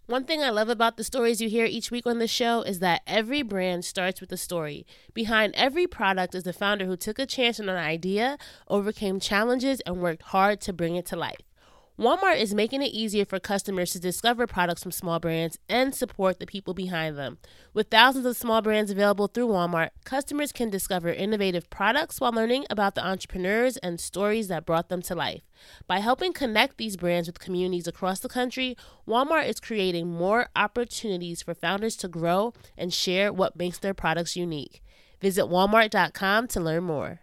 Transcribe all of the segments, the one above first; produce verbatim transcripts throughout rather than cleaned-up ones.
One thing I love about the stories you hear each week on the show is that every brand starts with a story. Behind every product is the founder who took a chance on an idea, overcame challenges, and worked hard to bring it to life. Walmart is making it easier for customers to discover products from small brands and support the people behind them. With thousands of small brands available through Walmart, customers can discover innovative products while learning about the entrepreneurs and stories that brought them to life. By helping connect these brands with communities across the country, Walmart is creating more opportunities for founders to grow and share what makes their products unique. Visit walmart dot com to learn more.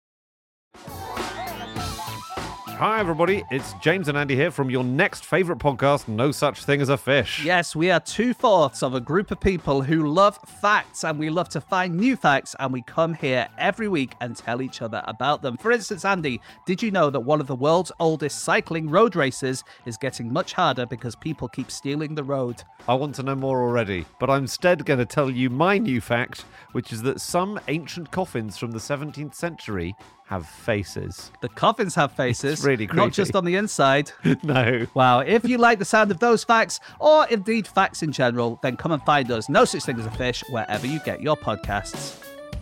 Hi everybody, it's James and Andy here from your next favourite podcast, No Such Thing as a Fish. Yes, we are two-fourths of a group of people who love facts, and we love to find new facts, and we come here every week and tell each other about them. For instance, Andy, did you know that one of the world's oldest cycling road races is getting much harder because people keep stealing the road? I want to know more already, but I'm instead going to tell you my new fact, which is that some ancient coffins from the seventeenth century have faces. The coffins have faces. It's really creepy. Not just on the inside. No. Wow. If you like the sound of those facts, or indeed facts in general, then come and find us, No Such Thing as a Fish, wherever you get your podcasts.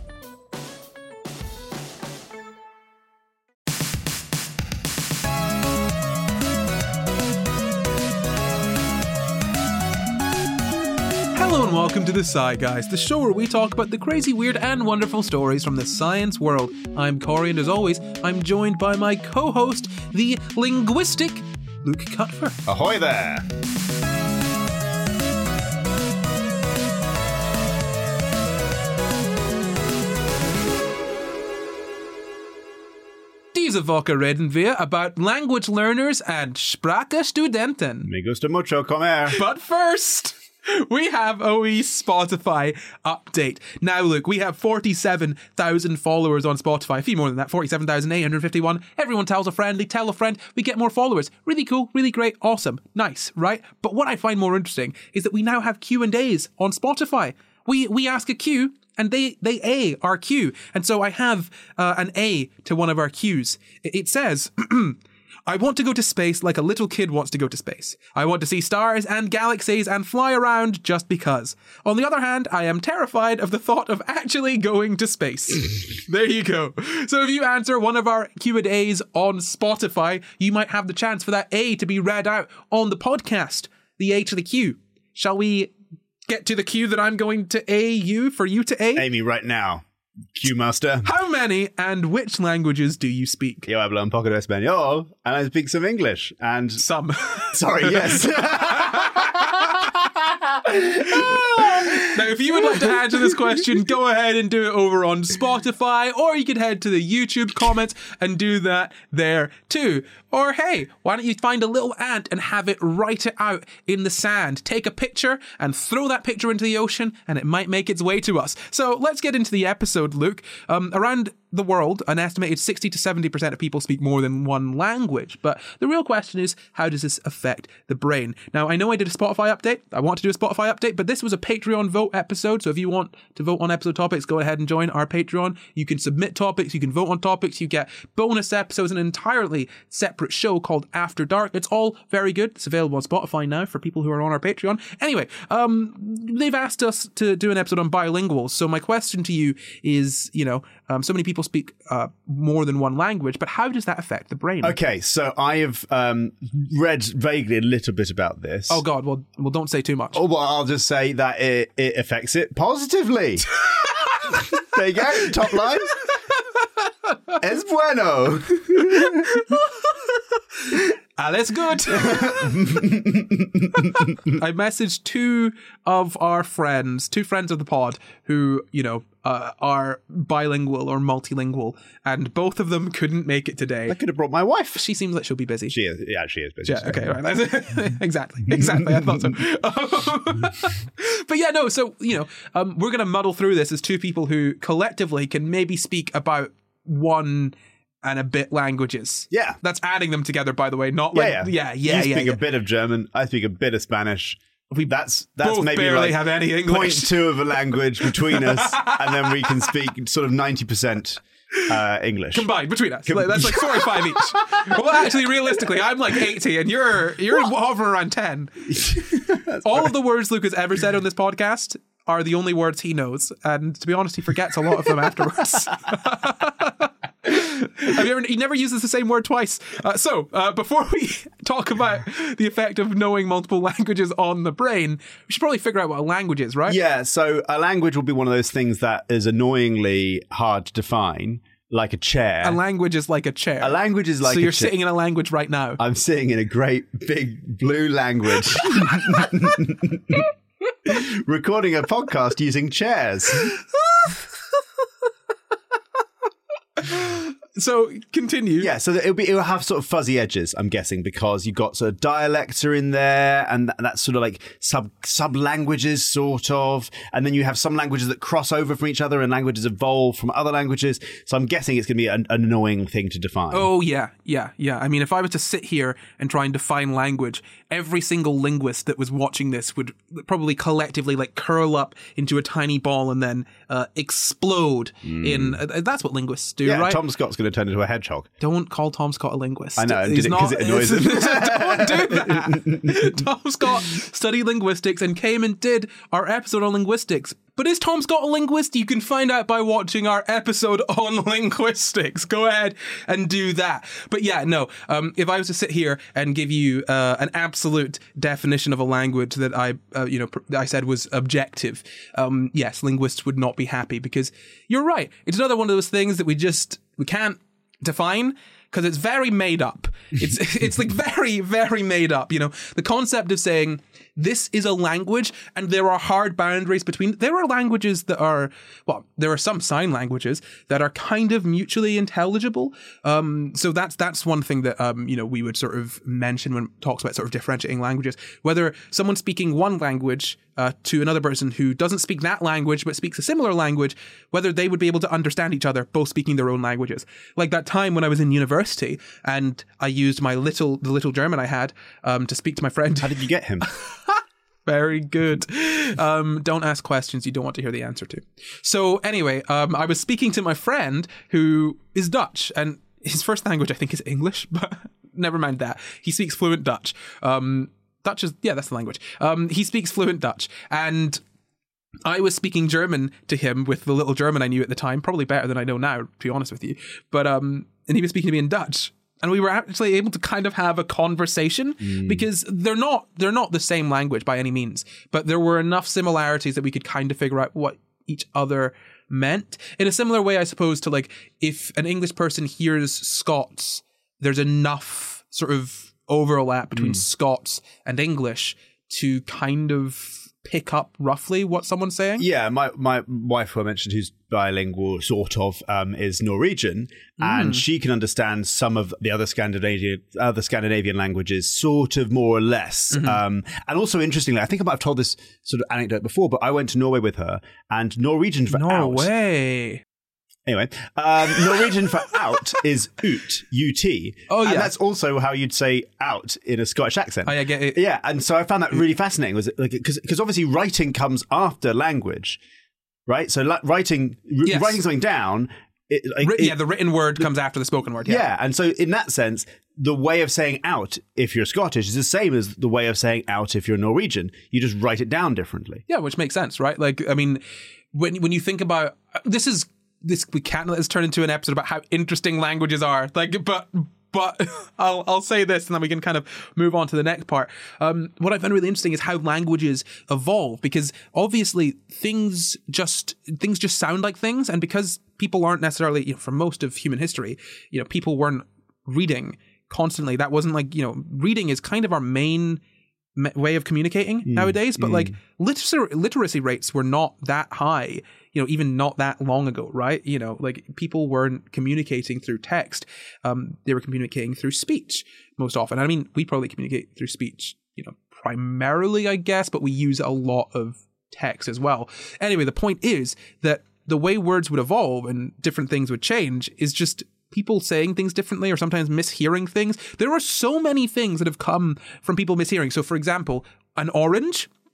Hello and welcome to The Sci Guys, the show where we talk about the crazy, weird and wonderful stories from the science world. I'm Corey, and as always, I'm joined by my co-host, the linguistic Luke Cutfer. Ahoy there! Diese Woche reden wir about language learners and Sprachstudenten. Me gusta mucho comer. But first, we have a wee Spotify update. Now, look, we have forty-seven thousand followers on Spotify. A few more than that, forty-seven thousand eight hundred fifty-one. Everyone tells a friend, they tell a friend, we get more followers. Really cool, really great, awesome, nice, right? But what I find more interesting is that we now have Q and A's on Spotify. We we ask a Q, and they, they A our Q. And so I have uh, an A to one of our Qs. It says, I want to go to space like a little kid wants to go to space. I want to see stars and galaxies and fly around just because. On the other hand, I am terrified of the thought of actually going to space. There you go. So if you answer one of our Q and A's on Spotify, you might have the chance for that A to be read out on the podcast. The A to the Q. Shall we get to the Q that I'm going to A you for you to A? Amy, right now. Q master. How many and which languages do you speak? Yo hablo un poco de español, and I speak some English, and... Some. Sorry, yes. Now, if you would like to answer this question, go ahead and do it over on Spotify, or you could head to the YouTube comments and do that there too. Or hey, why don't you find a little ant and have it write it out in the sand? Take a picture and throw that picture into the ocean, and it might make its way to us. So let's get into the episode, Luke. Um, around the world, an estimated sixty to seventy percent of people speak more than one language. But the real question is, how does this affect the brain? Now, I know I did a Spotify update. I want to do a Spotify update, but this was a Patreon vote episode. So if you want to vote on episode topics, go ahead and join our Patreon. You can submit topics. You can vote on topics. You get bonus episodes, an entirely separate show called After Dark. It's all very good. It's available on Spotify now for people who are on our Patreon. Anyway, um, they've asked us to do an episode on bilinguals. So my question to you is, you know, um, so many people speak uh, more than one language, but how does that affect the brain? Okay, so I have um, read vaguely a little bit about this. Oh God, well, well, don't say too much. Oh, well, I'll just say that it, it affects it positively. There you go, top line. Es bueno. Alles good. I messaged two of our friends, two friends of the pod who, you know, uh, are bilingual or multilingual, and both of them couldn't make it today. I could have brought my wife. She seems like she'll be busy. She is. Yeah, she is busy. Yeah, okay, right. exactly. Exactly. I thought so. But yeah, no, so, you know, um, we're going to muddle through this as two people who collectively can maybe speak about one and a bit languages. Yeah. That's adding them together, by the way, not like, yeah, yeah, yeah. You yeah, speak yeah. a bit of German, I speak a bit of Spanish. We that's that's both maybe barely like have any English. point two of a language between us, and then we can speak sort of ninety percent uh, English. Combined between us. Like, that's like forty-five each. Well, actually, realistically, I'm like eighty and you're you're hovering around ten. All right. of the words Luke has ever said on this podcast are the only words he knows. And to be honest, he forgets a lot of them afterwards. Have you ever, he never uses the same word twice. Uh, so, uh, before we talk about the effect of knowing multiple languages on the brain, we should probably figure out what a language is, right? Yeah, so a language will be one of those things that is annoyingly hard to define, like a chair. A language is like a chair. A language is like so a you're chair. sitting in a language right now. I'm sitting in a great big blue language. Recording a podcast using chairs. So continue. Yeah, so it'll be it'll have sort of fuzzy edges, I'm guessing, because you've got sort of dialects are in there, and that, that's sort of like sub sub languages, sort of, and then you have some languages that cross over from each other, and languages evolve from other languages. So I'm guessing it's going to be an, an annoying thing to define. Oh yeah, yeah, yeah. I mean, if I was to sit here and try and define language, every single linguist that was watching this would probably collectively like curl up into a tiny ball and then uh, explode. Mm. In uh, that's what linguists do, yeah, right? Tom Scott's going to turn into a hedgehog. Don't call Tom Scott a linguist. I know, I did it because it annoys him. Don't do that. Tom Scott studied linguistics and came and did our episode on linguistics. But is Tom Scott a linguist? You can find out by watching our episode on linguistics. Go ahead and do that. But yeah, no, um, if I was to sit here and give you uh, an absolute definition of a language that I, uh, you know, pr- I said was objective, um, yes, linguists would not be happy, because you're right. It's another one of those things that we just, we can't define, because it's very made up. It's it's like very, very made up. You know, the concept of saying this is a language and there are hard boundaries between, there are languages that are, well, there are some sign languages that are kind of mutually intelligible. Um, so that's that's one thing that, um, you know, we would sort of mention when it talks about sort of differentiating languages. Whether someone speaking one language uh, to another person who doesn't speak that language but speaks a similar language, whether they would be able to understand each other, both speaking their own languages. Like that time when I was in university and I used my little, the little German I had um, to speak to my friend. How did you get him? Very good. Um, don't ask questions you don't want to hear the answer to. So anyway, um, I was speaking to my friend who is Dutch, and his first language I think is English, but never mind that. He speaks fluent Dutch. Um, Dutch is, yeah, that's the language. Um, he speaks fluent Dutch, and I was speaking German to him with the little German I knew at the time, probably better than I know now, to be honest with you. But um, and he was speaking to me in Dutch. And we were actually able to kind of have a conversation mm. because they're not they're not the same language by any means, but there were enough similarities that we could kind of figure out what each other meant. In a similar way, I suppose, to like if an English person hears Scots, there's enough sort of overlap between mm. Scots and English to kind of pick up roughly what someone's saying. Yeah, my my wife, who I mentioned, who's bilingual, sort of, um, is Norwegian, mm. and she can understand some of the other Scandinavian other Scandinavian languages, sort of more or less. Mm-hmm. Um, and also, interestingly, I think I might have told this sort of anecdote before, but I went to Norway with her, and Norwegian for Norway. out. Anyway, um, Norwegian for out is ut, U T. Oh, yeah. And that's also how you'd say out in a Scottish accent. Oh, yeah, I get it. Yeah, and so I found that really fascinating, was like, because because obviously writing comes after language, right? So la- writing yes. writing something down... It, like, Writ- it, yeah, the written word comes after the spoken word. Yeah. yeah, and so in that sense, the way of saying out, if you're Scottish, is the same as the way of saying out if you're Norwegian. You just write it down differently. Yeah, which makes sense, right? Like, I mean, when when you think about... This is... This we can't let this turn into an episode about how interesting languages are. Like, but but I'll I'll say this, and then we can kind of move on to the next part. Um, what I found really interesting is how languages evolve, because obviously things just things just sound like things, and because people aren't necessarily, you know, for most of human history, you know, people weren't reading constantly. That wasn't like, you know, reading is kind of our main way of communicating mm, nowadays, but mm. like literacy literacy rates were not that high, you know, even not that long ago, right? You know, like people weren't communicating through text. Um, they were communicating through speech most often. I mean, we probably communicate through speech, you know, primarily, I guess, but we use a lot of text as well. Anyway, the point is that the way words would evolve and different things would change is just people saying things differently or sometimes mishearing things. There are so many things that have come from people mishearing. So, for example, an orange,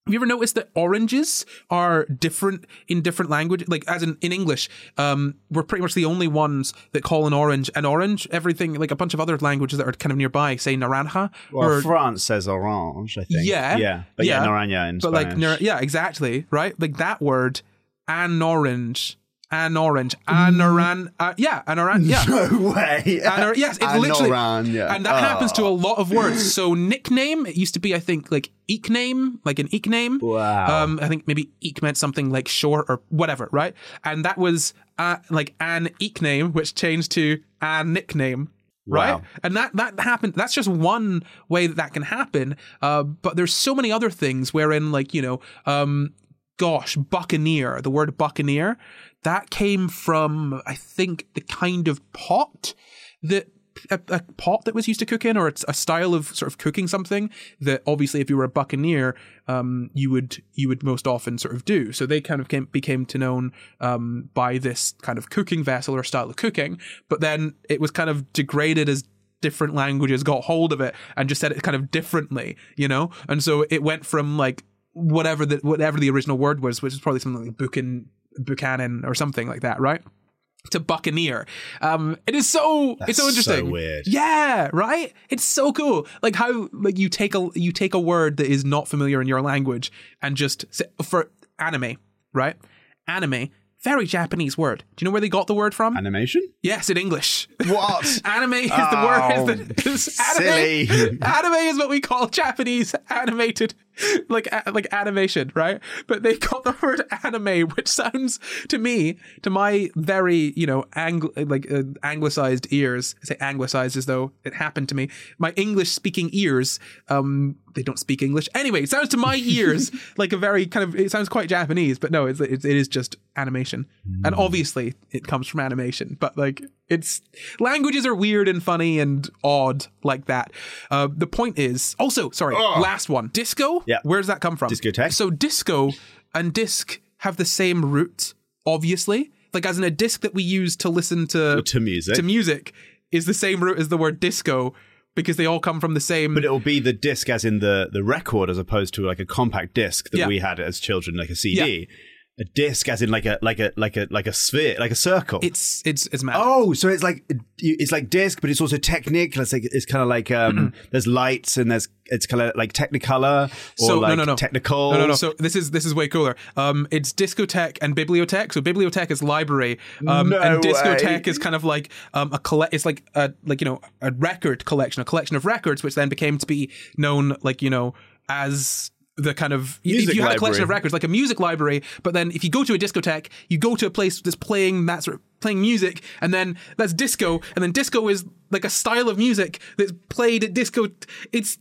Have you ever noticed that oranges are different in different language? Like, as in, in English, um, we're pretty much the only ones that call an orange an orange. Everything, like a bunch of other languages that are kind of nearby, say naranja. Well, or, France says orange, I think. Yeah. Yeah. But yeah, yeah naranja in but Spanish. like, nar- yeah, exactly, right? Like that word, an orange. An orange, an oran, uh, yeah, an oran, yeah. No way. An or- yes, it's An literally, oran, yeah. and that Oh. happens to a lot of words. So nickname, it used to be, I think, like eek name, like an eek name. Wow. Um, I think maybe eek meant something like short or whatever, right? And that was uh, like an eek name, which changed to a nickname. Right. Wow. And that, that happened. That's just one way that that can happen. Uh, but there's so many other things wherein, like, you know, um, gosh, buccaneer, the word buccaneer, that came from, I think, the kind of pot that a, a pot that was used to cook in, or it's a style of sort of cooking something that obviously if you were a buccaneer, um, you would you would most often sort of do. So they kind of came, became to known um, by this kind of cooking vessel or style of cooking, but then it was kind of degraded as different languages got hold of it and just said it kind of differently, you know? And so it went from like whatever the whatever the original word was, which is probably something like Buchan, Buchanan or something like that, right? To buccaneer. Um, it is so That's it's so interesting. so weird. Yeah, right? It's so cool. Like how like you take a you take a word that is not familiar in your language and just say, for anime, right? Anime, very Japanese word. Do you know where they got the word from? Animation? Yes, in English. What? Anime is Oh, the word. Is the, is silly. Anime, anime is what we call Japanese animated, like a- like animation, right? But they got the word anime, which sounds to me, to my very you know ang- like uh, anglicized ears. I say anglicized as though it happened to me. My English speaking ears, um, they don't speak English anyway. It sounds to my ears like a very kind of. It sounds quite Japanese, but no, it's it, it is just animation, mm. and obviously it comes from animation, but like. It's languages are weird and funny and odd like that. Uh, the point is also, sorry, oh. last one. Disco? Yeah. Where does that come from? Discotheque. So disco and disc have the same root, obviously. Like as in a disc that we use to listen to to music. To music is the same root as the word disco because they all come from the same. But it'll be the disc as in the, the record as opposed to like a compact disc that Yeah. we had as children, like a C D. Yeah. A disc as in like a like a like a like a sphere, like a circle. It's it's it's mad. Oh, so it's like it's like disc, but it's also technic. It's like it's kind of like um, there's lights and there's it's kind of like Technicolor or So, no, like no, no. Technical. No, no, no. So this is this is way cooler. Um, it's discotheque and bibliothèque. So bibliothèque is library, um, No and discotheque way. is kind of like um a collect. It's like a like you know a record collection, a collection of records, which then became to be known like you know as. The kind of Music if you had a library. collection of records like a music library, but then if you go to a discotheque, you go to a place that's playing that sort of playing music, and then that's disco, and then disco is like a style of music that's played at disco. It's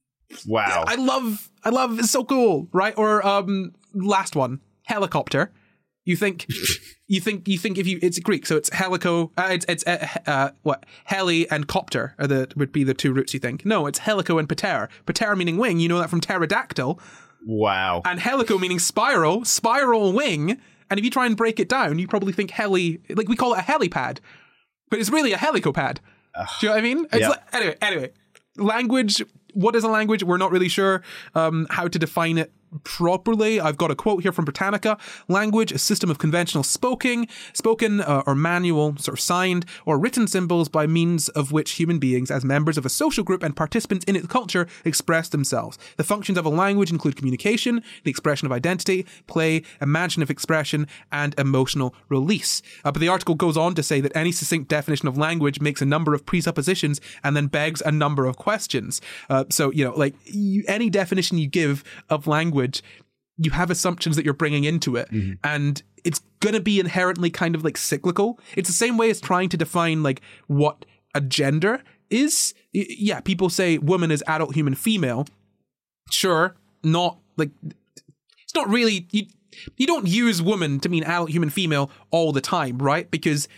Wow. I love, I love, it's so cool, right? Or um, last one, helicopter. You think, you think, you think if you, it's Greek, so it's helico, uh, it's it's uh, uh, what heli and copter are the would be the two roots. You think? No, it's helico and pater. Pater meaning wing. You know that from pterodactyl, Wow. and helico meaning spiral, spiral wing. And if you try and break it down, you probably think heli, like we call it a helipad, but it's really a helicopad. Do you know what I mean? It's Yeah. like, anyway, anyway, language. What is a language? We're not really sure um, how to define it properly. I've got a quote here from Britannica. Language, a system of conventional spoken, spoken uh, or manual, sort of signed or written symbols by means of which human beings, as members of a social group and participants in its culture, express themselves. The functions of a language include communication, the expression of identity, play, imaginative expression, and emotional release. Uh, but the article goes on to say that any succinct definition of language makes a number of presuppositions and then begs a number of questions. Uh, so, you know, like you, any definition you give of language, you have assumptions that you're bringing into it, mm-hmm. and it's going to be inherently kind of like cyclical. It's the same way as trying to define like what a gender is. Y- yeah, people say woman is adult human female. Sure, not like it's not really you. You don't use woman to mean adult human female all the time, right? Because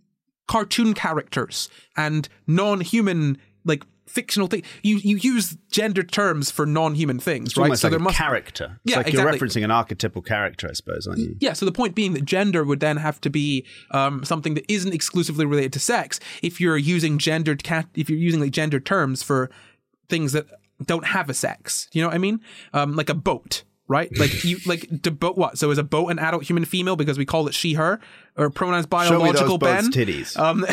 cartoon characters and non-human like fictional thing. You you use gender terms for non-human things, It's right? almost so like there a must character. It's Yeah, like exactly. you're referencing an archetypal character, I suppose, aren't you? Yeah, so the point being that gender would then have to be um, something that isn't exclusively related to sex. If you're using gendered cat, if you're using like gendered terms for things that don't have a sex, you know what I mean? Um, like a boat, right? Like you like to boat what? So is a boat an adult human female because we call it she her, or pronouns biological Ben? Titties. Um,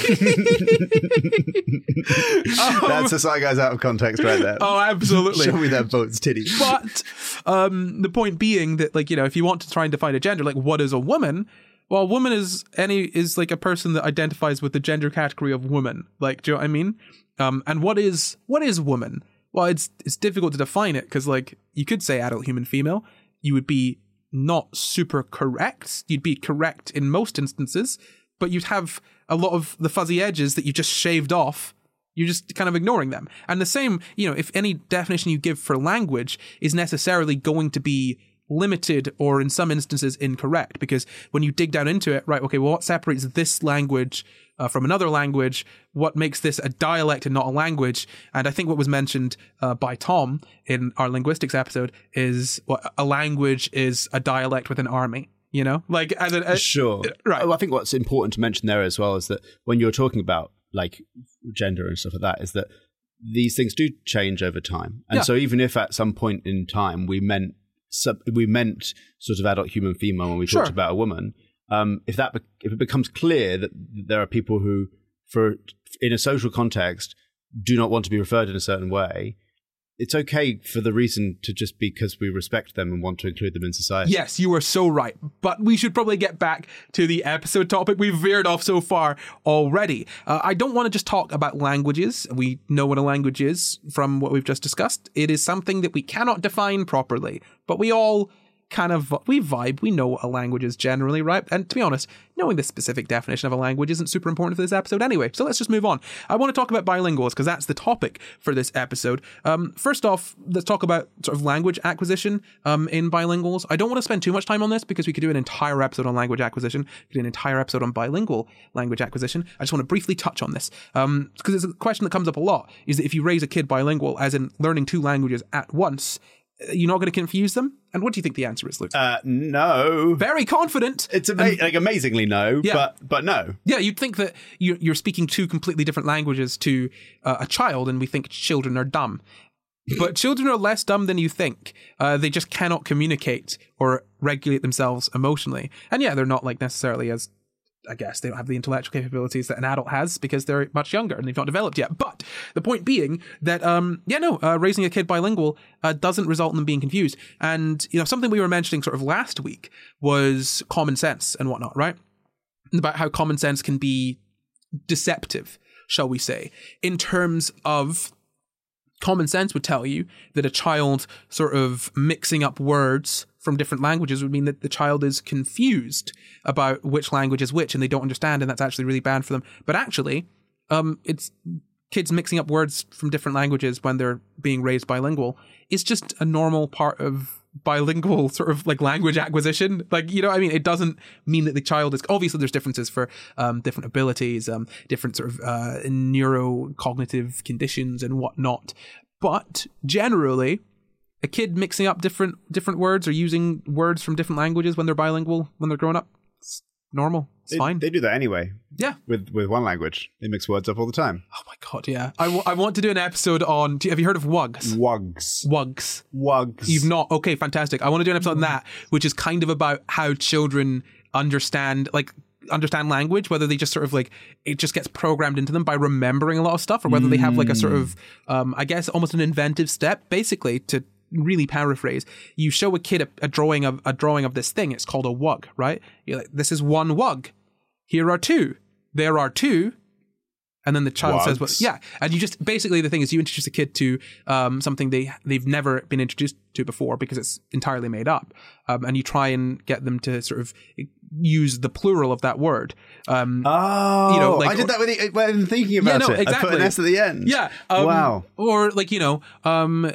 That's a side guys out of context right there. Oh, absolutely. Show me that boat's titties. But um, the point being that, like, you know, if you want to try and define a gender, like, what is a woman? Well, a woman is any is like a person that identifies with the gender category of woman. Like, do you know what I mean? Um, and what is what is woman? Well, it's it's difficult to define it because, like, you could say adult human female. You would be not super correct. You'd be correct in most instances, but you'd have a lot of the fuzzy edges that you just shaved off. You're just kind of ignoring them. And the same, you know, if any definition you give for language is necessarily going to be limited or in some instances incorrect, because when you dig down into it, right, okay, well, what separates this language uh, from another language? What makes this a dialect and not a language? And I think what was mentioned uh, by Tom in our linguistics episode is what well, a language is a dialect with an army. You know, like as a, a sure, right. Well, I think what's important to mention there as well is that when you're talking about like gender and stuff like that, is that these things do change over time, and yeah. so even if at some point in time we meant sub, we meant sort of adult human female when we sure. talked about a woman, um, if that be- if it becomes clear that there are people who, for in a social context, do not want to be referred in a certain way, it's okay for the reason to just be because we respect them and want to include them in society. Yes, you are so right. But we should probably get back to the episode topic. We've veered off so far already. Uh, I don't want to just talk about languages. We know what a language is from what we've just discussed. It is something that we cannot define properly, but we all kind of, we vibe, we know what a language is generally, right? And to be honest, knowing the specific definition of a language isn't super important for this episode anyway, so let's just move on. I want to talk about bilinguals because that's the topic for this episode. Um, first off, let's talk about sort of language acquisition um, in bilinguals. I don't want to spend too much time on this because we could do an entire episode on language acquisition, we could do an entire episode on bilingual language acquisition. I just want to briefly touch on this um, because it's a question that comes up a lot, is that if you raise a kid bilingual, as in learning two languages at once, you're not going to confuse them? And what do you think the answer is, Luke? Uh, no. Very confident. It's ama- and, like amazingly no, yeah. but but no. Yeah, you'd think that you're, you're speaking two completely different languages to uh, a child, and we think children are dumb. But children are less dumb than you think. Uh, they just cannot communicate or regulate themselves emotionally. And yeah, they're not like necessarily as, I guess, they don't have the intellectual capabilities that an adult has because they're much younger and they've not developed yet. But the point being that, um, yeah, no, uh, raising a kid bilingual uh, doesn't result in them being confused. And, you know, something we were mentioning sort of last week was common sense and whatnot, right? About how common sense can be deceptive, shall we say, in terms of common sense would tell you that a child sort of mixing up words from different languages would mean that the child is confused about which language is which and they don't understand, and that's actually really bad for them. But actually, um, it's kids mixing up words from different languages when they're being raised bilingual is just a normal part of bilingual sort of like language acquisition. Like, you know what I mean? It doesn't mean that the child is, obviously there's differences for um, different abilities, um, different sort of uh, neurocognitive conditions and whatnot. But generally, a kid mixing up different different words or using words from different languages when they're bilingual, when they're growing up, it's normal. It's They, fine. they do that anyway. Yeah. With with one language. They mix words up all the time. Oh my God, yeah. I, w- I want to do an episode on, do you, have you heard of wugs? Wugs. Wugs. Wugs. You've not? Okay, fantastic. I want to do an episode on that, which is kind of about how children understand, like, understand language, whether they just sort of like, it just gets programmed into them by remembering a lot of stuff, or whether they have like a sort of, um, I guess, almost an inventive step, basically, to really paraphrase. You show a kid a, a drawing of a drawing of this thing. It's called a wug, right? You're like, this is one wug. Here are two. There are two. And then the child Wugs. says, well, yeah. And you just, basically the thing is you introduce a kid to um, something they, they've never been introduced to before because it's entirely made up. Um, and you try and get them to sort of use the plural of that word. Um, Oh, you know, like, I did that with when thinking about no, it. I exactly. put an S at the end. yeah. Um, Wow. Or like, you know, um,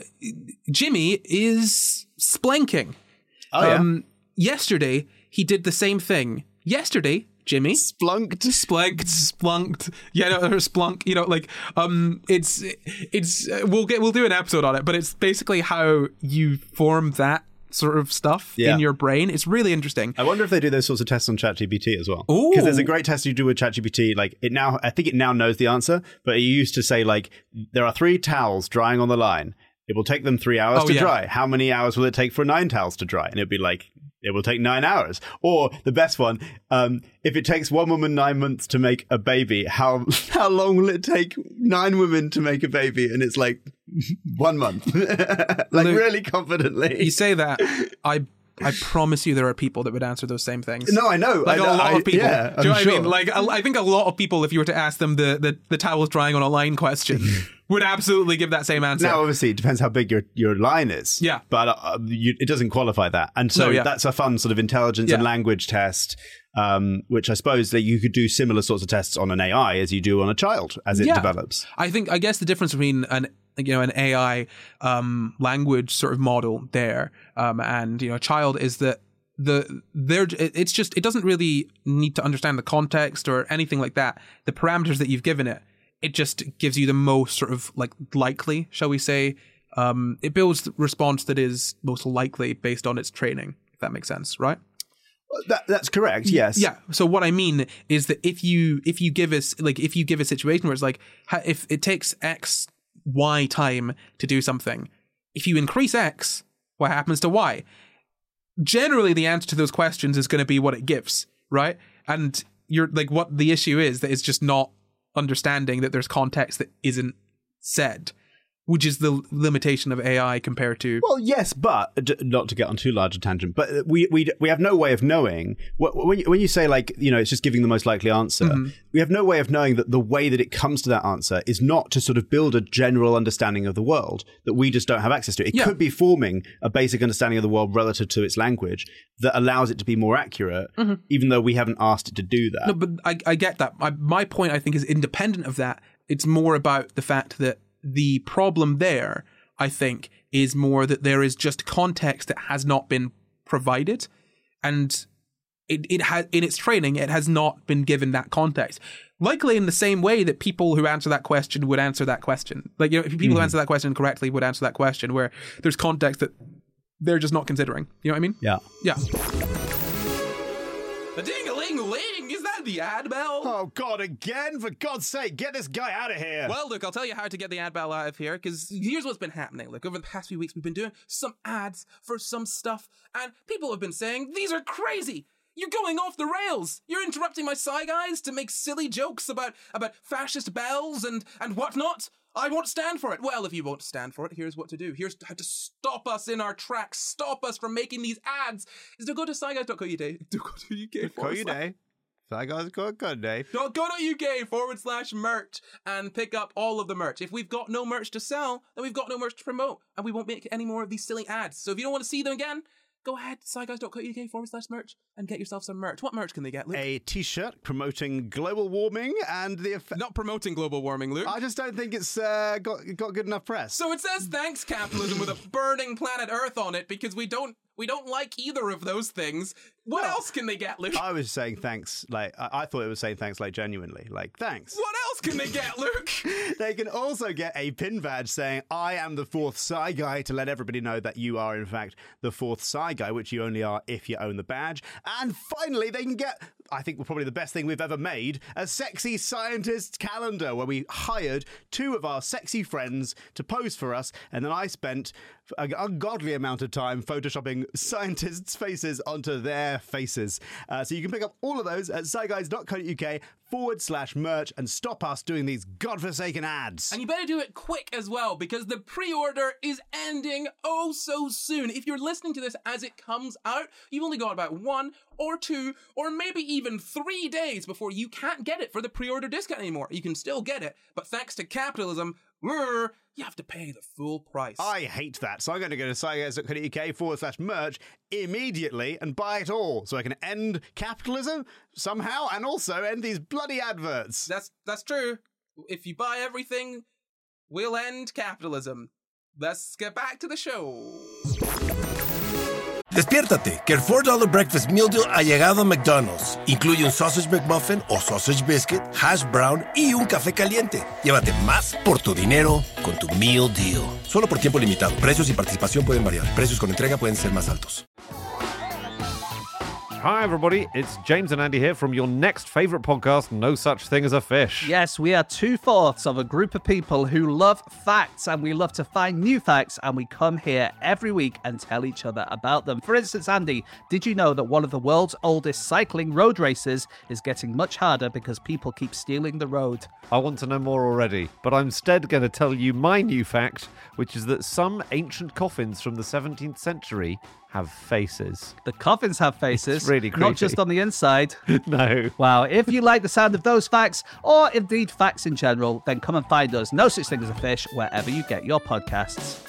Jimmy is splanking. Oh, yeah. Um, yesterday, he did the same thing. Yesterday, Jimmy Splunked. splunked, splunked. Yeah, no, or splunk. You know, like, um, it's, it's. Uh, we'll get, we'll do an episode on it, but it's basically how you form that sort of stuff Yeah. in your brain. It's really interesting. I wonder if they do those sorts of tests on ChatGPT as well. Ooh. Because there's a great test you do with ChatGPT. Like it now, I think it now knows the answer, but it used to say like, there are three towels drying on the line. it will take them three hours Oh, to yeah. dry. How many hours will it take for nine towels to dry? And it'd be like, it will take nine hours. Or the best one, um, if it takes one woman nine months to make a baby, how how long will it take nine women to make a baby? And it's like one month. like Luke, really confidently. You say that, I I promise you there are people that would answer those same things. No, I know. Like I a know, lot I- of people. Yeah, Do you know I'm what I mean? sure. Like, I I think a lot of people, if you were to ask them the, the, the towels drying on a line question, would absolutely give that same answer. Now, obviously, it depends how big your, your line is. Yeah. But uh, you, it doesn't qualify that. And so No, yeah. that's a fun sort of intelligence and Yeah. language test, um, which I suppose that you could do similar sorts of tests on an A I as you do on a child as it Yeah. develops. I think, I guess the difference between an you know an A I um, language sort of model there um, and you know a child is that the they're it's just it doesn't really need to understand the context or anything like that. The parameters that you've given it, it just gives you the most sort of like likely, shall we say, um, it builds the response that is most likely based on its training, if that makes sense, right? That, that's correct, yes. Yeah. So what I mean is that if you if you give us like if you give a situation where it's like ha- if it takes X Y time to do something, if you increase X, what happens to Y? Generally, the answer to those questions is going to be what it gives, right? And you're like, what the issue is that it's just not understanding that there's context that isn't said, which is the limitation of A I compared to. Well, yes, but d- not to get on too large a tangent, but we we we have no way of knowing wh- when you, when you say like you know it's just giving the most likely answer. Mm-hmm. We have no way of knowing that the way that it comes to that answer is not to sort of build a general understanding of the world that we just don't have access to. It Yeah. could be forming a basic understanding of the world relative to its language that allows it to be more accurate, even though we haven't asked it to do that. No, but I, I get that. I, my point, I think, is independent of that. It's more about the fact that the problem there, I think, is more that there is just context that has not been provided, and it it has in its training it has not been given that context. Likely in the same way that people who answer that question would answer that question, like you know, people who answer that question correctly would answer that question, where there's context that they're just not considering. You know what I mean? Yeah. Yeah. A ding-a-ling-ling! Is that the ad bell? Oh God! Again! For God's sake, get this guy out of here! Well, look, I'll tell you how to get the ad bell out of here, because here's what's been happening. Look, over the past few weeks, we've been doing some ads for some stuff, and people have been saying, these are crazy! You're going off the rails! You're interrupting my Psy Guys to make silly jokes about, about fascist bells and, and whatnot! I won't stand for it. Well, if you won't stand for it, here's what to do. Here's how to stop us in our tracks, stop us from making these ads, is to go to psyguys dot co dot uk forward slash .co.uk forward slash merch and pick up all of the merch. If we've got no merch to sell, then we've got no merch to promote, and we won't make any more of these silly ads. So if you don't want to see them again, go ahead, psyguys dot co dot uk forward slash merch and get yourself some merch. What merch can they get, Luke? A T-shirt promoting global warming and the effect. Not promoting global warming, Luke. I just don't think it's uh, got got good enough press. So it says thanks capitalism with a burning planet Earth on it because we don't we don't like either of those things. What else can they get, Luke? I was saying thanks, like I, I thought it was saying thanks, like genuinely, like thanks. What else can they get, Luke? They can also get a pin badge saying I am the fourth Psy Guy to let everybody know that you are in fact the fourth Psy Guy, which you only are if you own the badge. And finally, they can get, I think, probably the best thing we've ever made, a sexy scientist calendar where we hired two of our sexy friends to pose for us, and then I spent an ungodly amount of time photoshopping scientists' faces onto their faces. Uh, so you can pick up all of those at psyguys dot co dot uk forward slash merch and stop us doing these godforsaken ads. And you better do it quick as well, because the pre-order is ending oh so soon. If you're listening to this as it comes out, you've only got about one or two or maybe even three days before you can't get it for the pre-order discount anymore. You can still get it, but thanks to capitalism, you have to pay the full price. I hate that. So I'm going to go to psyguys dot co dot uk forward slash merch immediately and buy it all so I can end capitalism somehow and also end these bloody adverts. That's that's true. If you buy everything, we'll end capitalism. Let's get back to the show. Despiértate, que el four dollar Breakfast Meal Deal ha llegado a McDonald's. Incluye un Sausage McMuffin o Sausage Biscuit, Hash Brown y un café caliente. Llévate más por tu dinero con tu Meal Deal. Solo por tiempo limitado. Precios y participación pueden variar. Precios con entrega pueden ser más altos. Hi, everybody. It's James and Andy here from your next favourite podcast, No Such Thing as a Fish. Yes, we are two-fourths of a group of people who love facts, and we love to find new facts, and we come here every week and tell each other about them. For instance, Andy, did you know that one of the world's oldest cycling road races is getting much harder because people keep stealing the road? I want to know more already, but I'm instead going to tell you my new fact, which is that some ancient coffins from the seventeenth century have faces. The coffins have faces. It's really creepy. Not just on the inside. No. Wow. If you like the sound of those facts, or indeed facts in general, then come and find us, No Such Thing as a Fish, wherever you get your podcasts.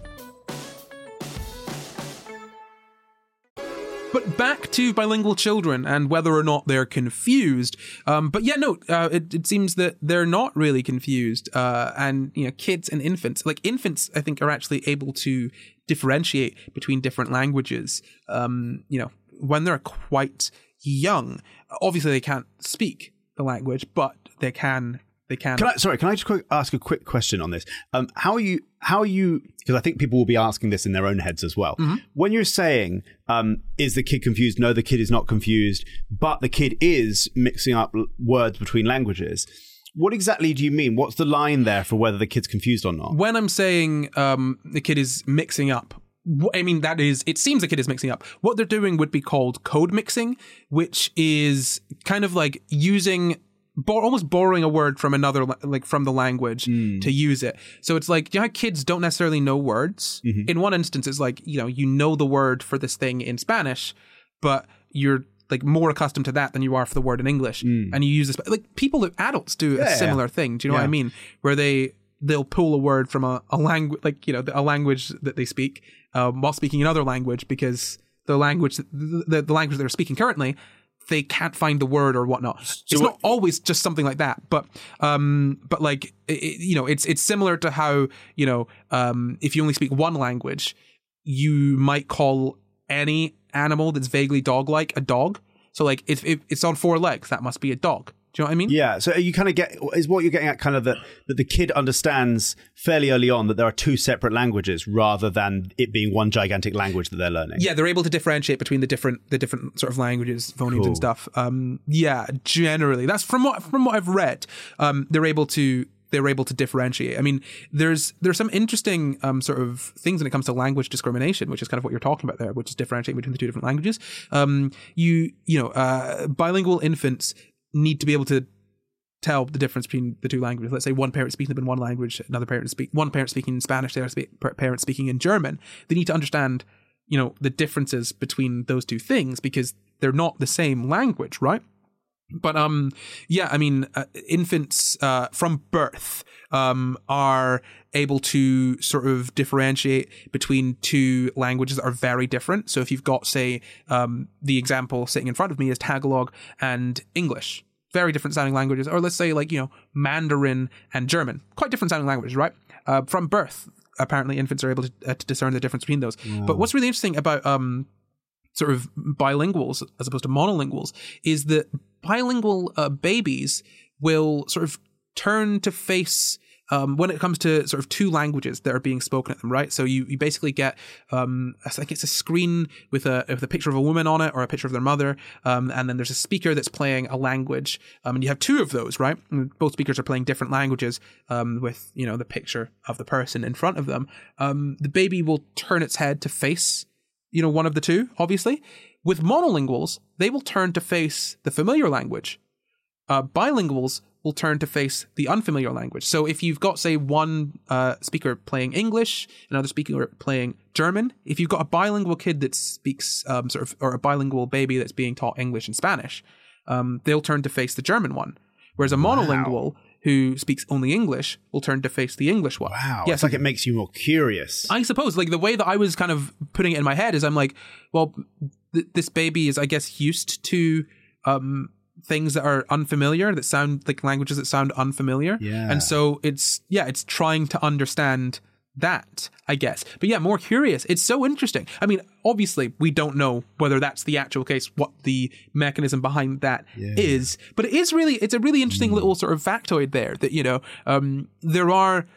But back to bilingual children and whether or not they're confused. Um, but yeah, no, uh, it, it seems that they're not really confused. Uh, and, you know, kids and infants, like infants, I think, are actually able to differentiate between different languages, um, you know, when they're quite young. Obviously, they can't speak the language, but they can... They can. Can I, sorry, can I just quick, ask a quick question on this? Um, how are you, how are you, because I think people will be asking this in their own heads as well. Mm-hmm. When you're saying, um, is the kid confused? No, the kid is not confused, but the kid is mixing up words between languages. What exactly do you mean? What's the line there for whether the kid's confused or not? When I'm saying um, the kid is mixing up, I mean, that is, it seems the kid is mixing up. What they're doing would be called code mixing, which is kind of like using... Bo- almost borrowing a word from another, like from the language mm. to use it. So it's like, you know how kids don't necessarily know words? Mm-hmm. In one instance, it's like, you know, you know the word for this thing in Spanish, but you're like more accustomed to that than you are for the word in English. Mm. And you use this, like people, adults do yeah, a similar yeah. thing. Do you know yeah. what I mean? Where they, they'll pull a word from a, a language, like, you know, a language that they speak um, while speaking another language because the language, the, the language they're speaking currently, they can't find the word or whatnot. So it's what, not always just something like that, but um, but like it, you know, it's it's similar to how you know um, if you only speak one language, you might call any animal that's vaguely dog-like a dog. So like if, if it's on four legs, that must be a dog. Do you know what I mean? Yeah. So you kind of get, is what you're getting at kind of that, that the kid understands fairly early on that there are two separate languages rather than it being one gigantic language that they're learning. Yeah, they're able to differentiate between the different the different sort of languages, phonemes cool. and stuff. Um, yeah, generally. That's from what from what I've read. Um, they're able to they're able to differentiate. I mean, there's there's some interesting um, sort of things when it comes to language discrimination, which is kind of what you're talking about there, which is differentiating between the two different languages. Um, you you know, uh, bilingual infants need to be able to tell the difference between the two languages. Let's say one parent speaking in one language, another parent speak one parent speaking in Spanish, the other spe- parent speaking in German. They need to understand, you know, the differences between those two things because they're not the same language, right? But um, yeah, I mean, uh, infants uh, from birth um, are able to sort of differentiate between two languages that are very different. So if you've got, say, um, the example sitting in front of me is Tagalog and English, very different sounding languages. Or let's say like, you know, Mandarin and German, quite different sounding languages, right? Uh, from birth, apparently infants are able to, uh, to discern the difference between those. Wow. But what's really interesting about um, sort of bilinguals as opposed to monolinguals is that bilingual uh, babies will sort of turn to face um, when it comes to sort of two languages that are being spoken at them, right? So you, you basically get, um, I think it's a screen with a with a picture of a woman on it or a picture of their mother, um, and then there's a speaker that's playing a language, um, and you have two of those, right? And both speakers are playing different languages um, with, you know, the picture of the person in front of them. Um, the baby will turn its head to face, you know, one of the two, obviously. With monolinguals, they will turn to face the familiar language. Uh, bilinguals will turn to face the unfamiliar language. So if you've got, say, one uh, speaker playing English, another speaker playing German, if you've got a bilingual kid that speaks um, sort of, or a bilingual baby that's being taught English and Spanish, um, they'll turn to face the German one. Whereas a monolingual wow. who speaks only English will turn to face the English one. Wow. Yes, it's like it makes you more curious. I suppose. Like the way that I was kind of putting it in my head is I'm like, well, th- this baby is, I guess, used to um, things that are unfamiliar, that sound like languages that sound unfamiliar. Yeah. And so it's, yeah, it's trying to understand that, I guess. But yeah, more curious. It's so interesting. I mean, obviously, we don't know whether that's the actual case, what the mechanism behind that yeah. is. But it is really, it's a really interesting mm. little sort of factoid there that, you know, um, there are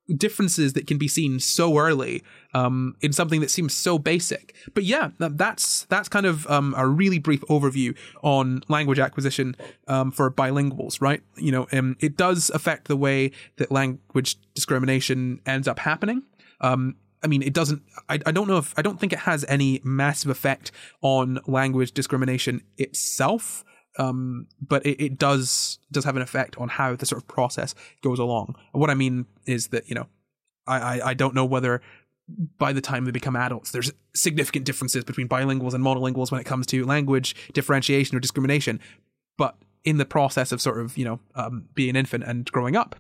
differences that can be seen so early um, in something that seems so basic. But yeah, that's that's kind of um, a really brief overview on language acquisition um, for bilinguals, right? You know, um, it does affect the way that language discrimination ends up happening. Um, I mean, it doesn't, I, I don't know if, I don't think it has any massive effect on language discrimination itself. Um, but it, it does does have an effect on how the sort of process goes along. What I mean is that, you know, I, I, I don't know whether by the time they become adults, there's significant differences between bilinguals and monolinguals when it comes to language differentiation or discrimination. But in the process of sort of, you know, um, being an infant and growing up,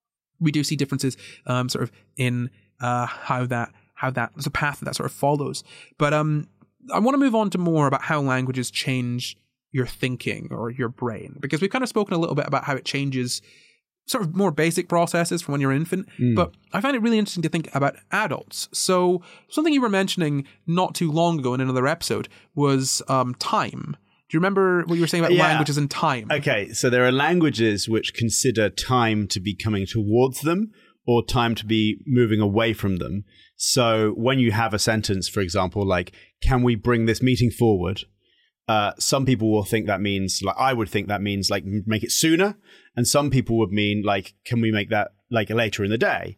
we do see differences um, sort of in uh, how that, how that, there's a path that, that sort of follows. But um, I want to move on to more about how languages change your thinking or your brain, because we've kind of spoken a little bit about how it changes sort of more basic processes from when you're an infant, mm. but I find it really interesting to think about adults. So something you were mentioning not too long ago in another episode was um, time. Do you remember what you were saying about yeah. languages and time? Okay, so there are languages which consider time to be coming towards them or time to be moving away from them. So when you have a sentence, for example, like, can we bring this meeting forward? Uh, some people will think that means, like, I would think that means, like, make it sooner. And some people would mean, like, can we make that, like, later in the day?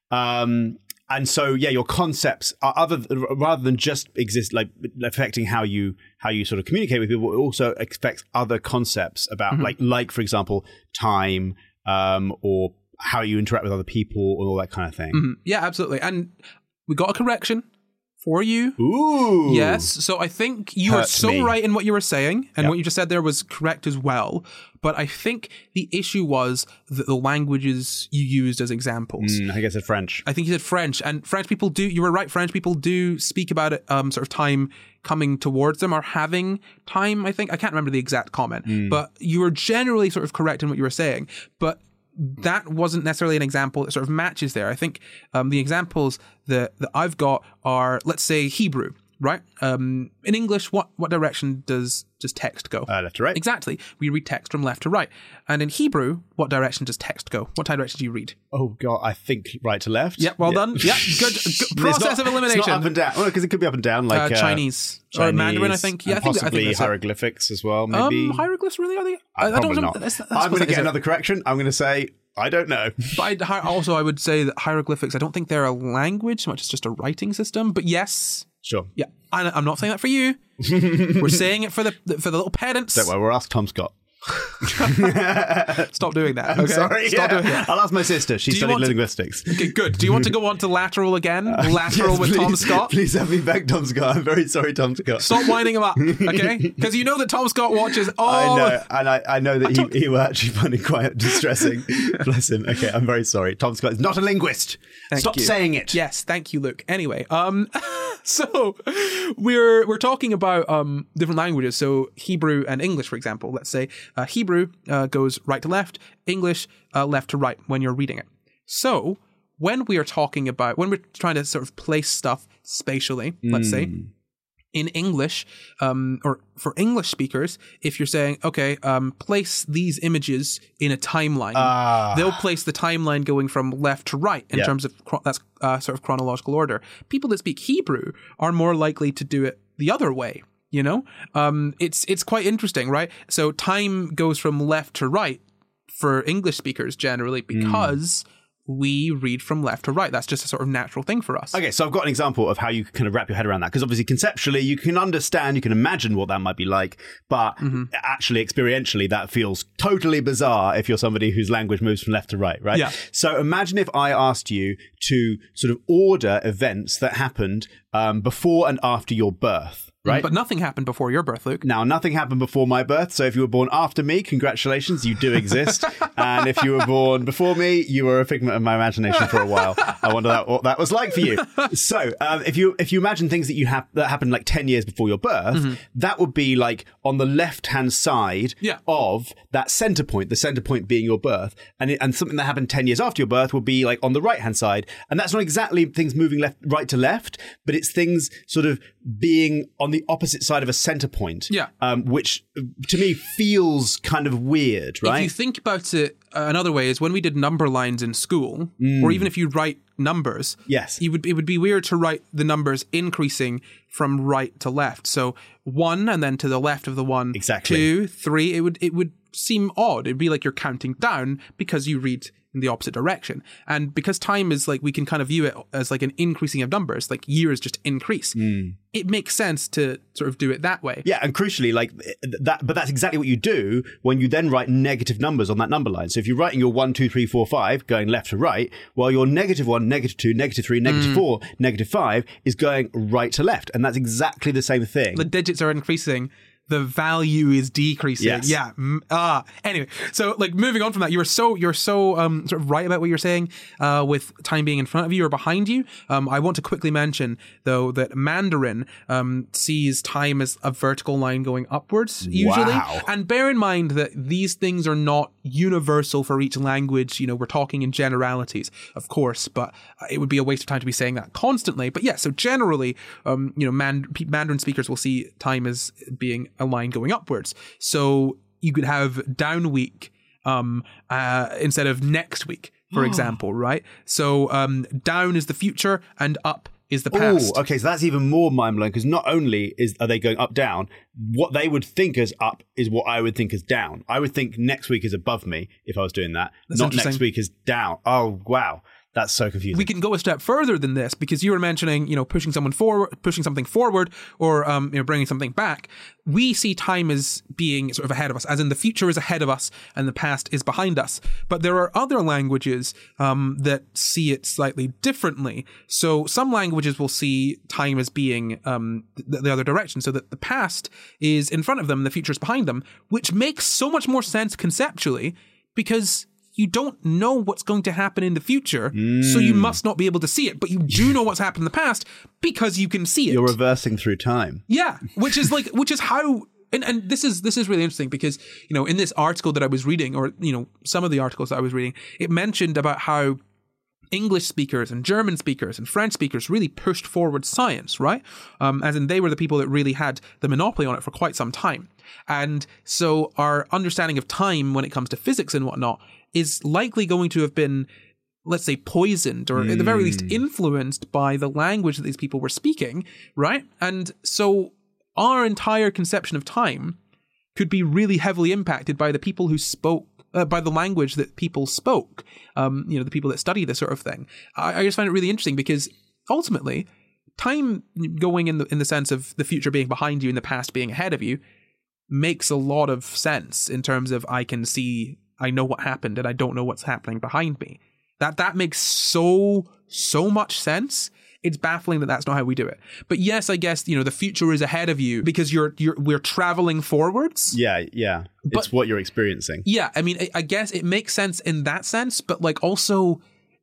Um, and so, yeah, your concepts are other, rather than just exist, like, affecting how you, how you sort of communicate with people, it also affects other concepts about, mm-hmm. like, like, for example, time, um, or how you interact with other people and all that kind of thing. Mm-hmm. Yeah, absolutely. And we got a correction for you. Ooh. Yes. So I think you Hurt are so me. right in what you were saying, and Yep. what you just said there was correct as well. But I think the issue was that the languages you used as examples. Mm, I guess it's French. I think you said French, and French people do, you were right, French people do speak about it, um, sort of time coming towards them or having time, I think. I can't remember the exact comment, Mm. but you were generally sort of correct in what you were saying. But that wasn't necessarily an example that sort of matches there. I think um, the examples that, that I've got are, let's say, Hebrew, right? Um, in English, what, what direction does, does text go? Uh, left to right. Exactly. We read text from left to right. And in Hebrew, what direction does text go? What direction do you read? Oh, God, I think right to left. Yep, well Yeah. done. Yep, good, good It's process not- of elimination. It's not up and down. Well, because it could be up and down, like uh, uh, Chinese. Chinese, or Mandarin, I think. Yeah, and I think, I possibly think that's it. hieroglyphics as well, maybe. Um, hieroglyphs, really? Are they? Uh, I, I don't probably know. not. That's, that's, I'm going to is get it? another correction. I'm going to say, I don't know. But I, also, I would say that hieroglyphics, I don't think they're a language so much as just a writing system. But yes, Sure. yeah, I, I'm not saying that for you. We're saying it for the for the little pedants. Don't worry, we'll ask Tom Scott. Stop doing that. Okay? Sorry, Stop yeah. doing that. I'll ask my sister. She Do you studied want to- linguistics. Okay, good. Do you want to go on to lateral again? Lateral Yes, with please, Tom Scott? Please have me back, Tom Scott. I'm very sorry, Tom Scott. Stop winding him up, okay? Because you know that Tom Scott watches all... I know, and I, I know that he, he will actually find it quite distressing. Bless him. Okay, I'm very sorry. Tom Scott is not a linguist. Thank Stop you. saying it. Yes, thank you, Luke. Anyway, um, so we're we're talking about um different languages. So Hebrew and English, for example. Let's say uh, Hebrew uh, goes right to left, English uh, left to right when you're reading it. So when we are talking about when we're trying to sort of place stuff spatially, let's say. In English, um, or for English speakers, if you're saying, okay, um, place these images in a timeline, Ah. they'll place the timeline going from left to right in Yeah. terms of chro- that's uh, sort of chronological order. People that speak Hebrew are more likely to do it the other way. You know, um, it's it's quite interesting, right? So time goes from left to right for English speakers generally because we read from left to right. That's just a sort of natural thing for us. Okay, so I've got an example of how you kind of wrap your head around that. Because obviously, conceptually, you can understand, you can imagine what that might be like. But actually, experientially, that feels totally bizarre if you're somebody whose language moves from left to right, right? Yeah. So imagine if I asked you to sort of order events that happened um, before and after your birth. Right. But nothing happened before your birth, Luke. Now, nothing happened before my birth, so if you were born after me, congratulations, you do exist. And if you were born before me, you were a figment of my imagination for a while. I wonder that, what that was like for you. So, um, if you if you imagine things that you have that happened like ten years before your birth, Mm-hmm. that would be like on the left-hand side Yeah. of that center point, the center point being your birth. And it, and something that happened ten years after your birth would be like on the right-hand side. And that's not exactly things moving left right to left, but it's things sort of being on the opposite side of a center point. Yeah. Um, which uh, to me feels kind of weird, right? If you think about it, uh, another way is when we did number lines in school, Mm. or even if you write numbers, Yes. you would it would be weird to write the numbers increasing from right to left. So one, and then to the left of the one, Exactly. two, three. It would it would seem odd. It'd be like you're counting down because you read in the opposite direction. And because time is like, we can kind of view it as like an increasing of numbers, like years just increase. Mm. It makes sense to sort of do it that way. Yeah, and crucially, like that, but that's exactly what you do when you then write negative numbers on that number line. So if you're writing your one, two, three, four, five, going left to right, well, your negative one, negative two, negative three, negative Mm. four, negative five is going right to left. And that's exactly the same thing. The digits are increasing. The value is decreasing. Yes. Yeah. Mm, Ah. Anyway, so like moving on from that, you were so you're so um sort of right about what you're saying uh, with time being in front of you or behind you. Um, I want to quickly mention though that Mandarin um sees time as a vertical line going upwards usually. Wow. And bear in mind that these things are not universal for each language. You know, we're talking in generalities, of course, but it would be a waste of time to be saying that constantly. But yeah, so generally, um, you know, Man- Mandarin speakers will see time as being a line going upwards. So you could have down week um, uh, instead of next week, for example, right? So um, down is the future and up is the past. Oh, okay, so that's even more mind-blowing because not only is are they going up, down, what they would think as up is what I would think as down. I would think next week is above me if I was doing that. That's not next interesting. week is down. Oh, wow. That's so confusing. We can go a step further than this because you were mentioning, you know, pushing someone forward, pushing something forward, or um, you know, bringing something back. We see time as being sort of ahead of us, as in the future is ahead of us and the past is behind us. But there are other languages um, that see it slightly differently. So some languages will see time as being um, the, the other direction, so that the past is in front of them, the future is behind them, which makes so much more sense conceptually because you don't know what's going to happen in the future, mm. so you must not be able to see it. But you do know what's happened in the past because you can see it. You're reversing through time. Yeah, which is like, which is how, and, and this is this is really interesting because, you know, in this article that I was reading, or you know, some of the articles that I was reading, it mentioned about how English speakers and German speakers and French speakers really pushed forward science, right? Um, as in they were the people that really had the monopoly on it for quite some time. And so our understanding of time when it comes to physics and whatnot is likely going to have been, let's say, poisoned or mm. at the very least influenced by the language that these people were speaking, right? And so our entire conception of time could be really heavily impacted by the people who spoke Uh, by the language that people spoke, um, you know, the people that study this sort of thing. I, I just find it really interesting because ultimately, time going in the in the sense of the future being behind you and the past being ahead of you makes a lot of sense in terms of I can see, I know what happened and I don't know what's happening behind me. That that makes so so much sense. It's baffling that that's not how we do it. But yes, I guess, you know, the future is ahead of you because you're you're we're traveling forwards. Yeah, yeah. But, it's what you're experiencing. Yeah, I mean, I, I guess it makes sense in that sense, but like also,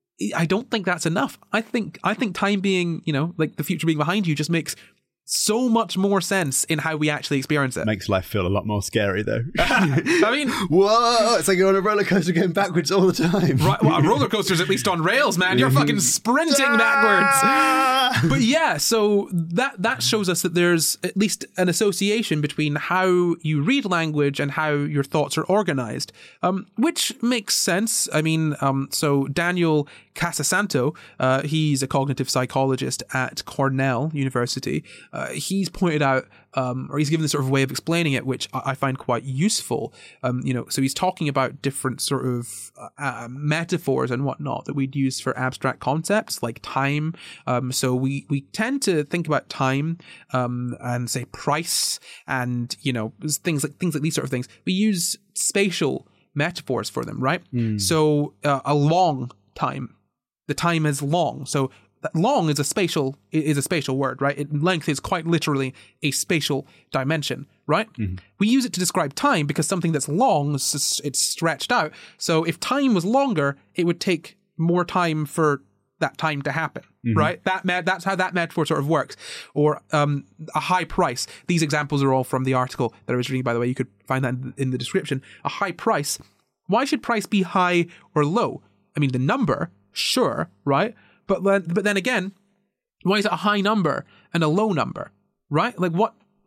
I don't think that's enough. I think I think time being, you know, like the future being behind you just makes so much more sense in how we actually experience it. Makes life feel a lot more scary, though. I mean, whoa! It's like you're on a roller coaster going backwards all the time. Right, well, a roller coaster's at least on rails, man. You're fucking sprinting backwards. But yeah, so that that shows us that there's at least an association between how you read language and how your thoughts are organized, um, which makes sense. I mean, um, so Daniel Casasanto, uh, he's a cognitive psychologist at Cornell University. Uh, he's pointed out, um, or he's given this sort of way of explaining it, which I, I find quite useful. Um, you know, so he's talking about different sort of uh, uh, metaphors and whatnot that we'd use for abstract concepts like time. Um, so we we tend to think about time um, and say price and, you know, things like things like these sort of things. We use spatial metaphors for them, right? Mm. So uh, a long time, the time is long. So that long is a spatial is a spatial word, right? It, length is quite literally a spatial dimension, right? Mm-hmm. We use it to describe time because something that's long, it's stretched out. So if time was longer, it would take more time for that time to happen, mm-hmm. right? That that's how that metaphor sort of works. Or um, a high price. These examples are all from the article that I was reading, by the way. You could find that in the description. A high price. Why should price be high or low? I mean, the number, sure, right? But then, but then again, why is it a high number and a low number, right? Like what,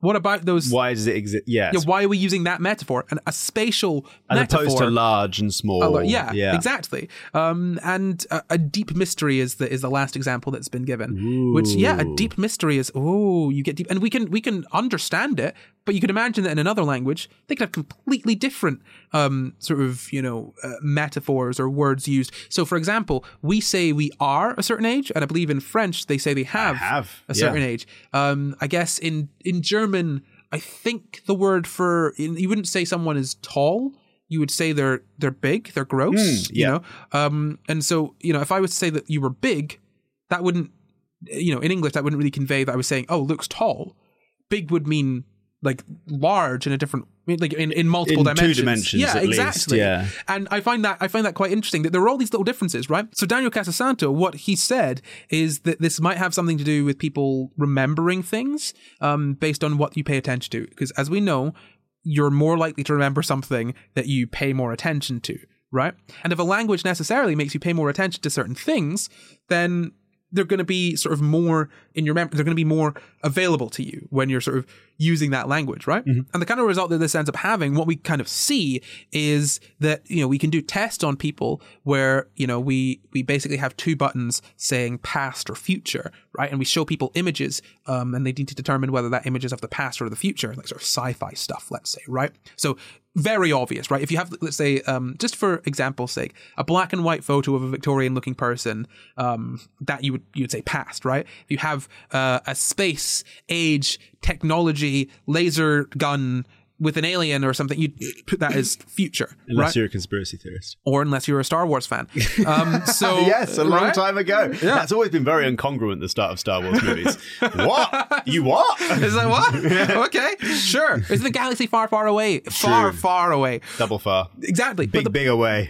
What about those? Why does it exist? Yes. Yeah, why are we using that metaphor? And a spatial As metaphor. opposed to large and small. Oh, yeah, yeah, exactly. Um, and a, a deep mystery is the is the last example that's been given. Ooh. Which, yeah, a deep mystery is, oh, you get deep. And we can we can understand it, but you can imagine that in another language, they could have completely different um, sort of, you know, uh, metaphors or words used. So, for example, we say we are a certain age, and I believe in French, they say they have, have. a certain yeah. age. Um, I guess in, in German, I think the word for, you wouldn't say someone is tall. You would say they're they're big, they're gross, mm, yeah. you know? Um, and so, you know, if I was to say that you were big, that wouldn't, you know, in English, that wouldn't really convey that I was saying, oh, looks tall. Big would mean like large in a different, like in, in multiple in dimensions. two dimensions, yeah, at exactly. least, yeah. And I find that I find that quite interesting that there are all these little differences, right? So Daniel Casasanto, what he said is that this might have something to do with people remembering things um, based on what you pay attention to, because as we know, you're more likely to remember something that you pay more attention to, right? And if a language necessarily makes you pay more attention to certain things, then they're going to be sort of more in your memory. They're going to be more available to you when you're sort of using that language, right? Mm-hmm. And the kind of result that this ends up having, what we kind of see is that, you know, we can do tests on people where, you know, we, we basically have two buttons saying past or future, right? And we show people images um, and they need to determine whether that image is of the past or the future, like sort of sci-fi stuff, let's say, right? So very obvious, right? If you have, let's say, um, just for example's sake, a black and white photo of a Victorian-looking person, um, that you would you would say past, right? If you have uh, a space, age, technology, laser gun with an alien or something, you'd put that as future. Unless right? you're a conspiracy theorist. Or unless you're a Star Wars fan. Um, so yes, a long right? time ago. Yeah. That's always been very incongruent at the start of Star Wars movies. What? You what? Is that what? Okay, sure. Is the galaxy far, far away? Far, True. far away. Double far. Exactly. Big, the, big away.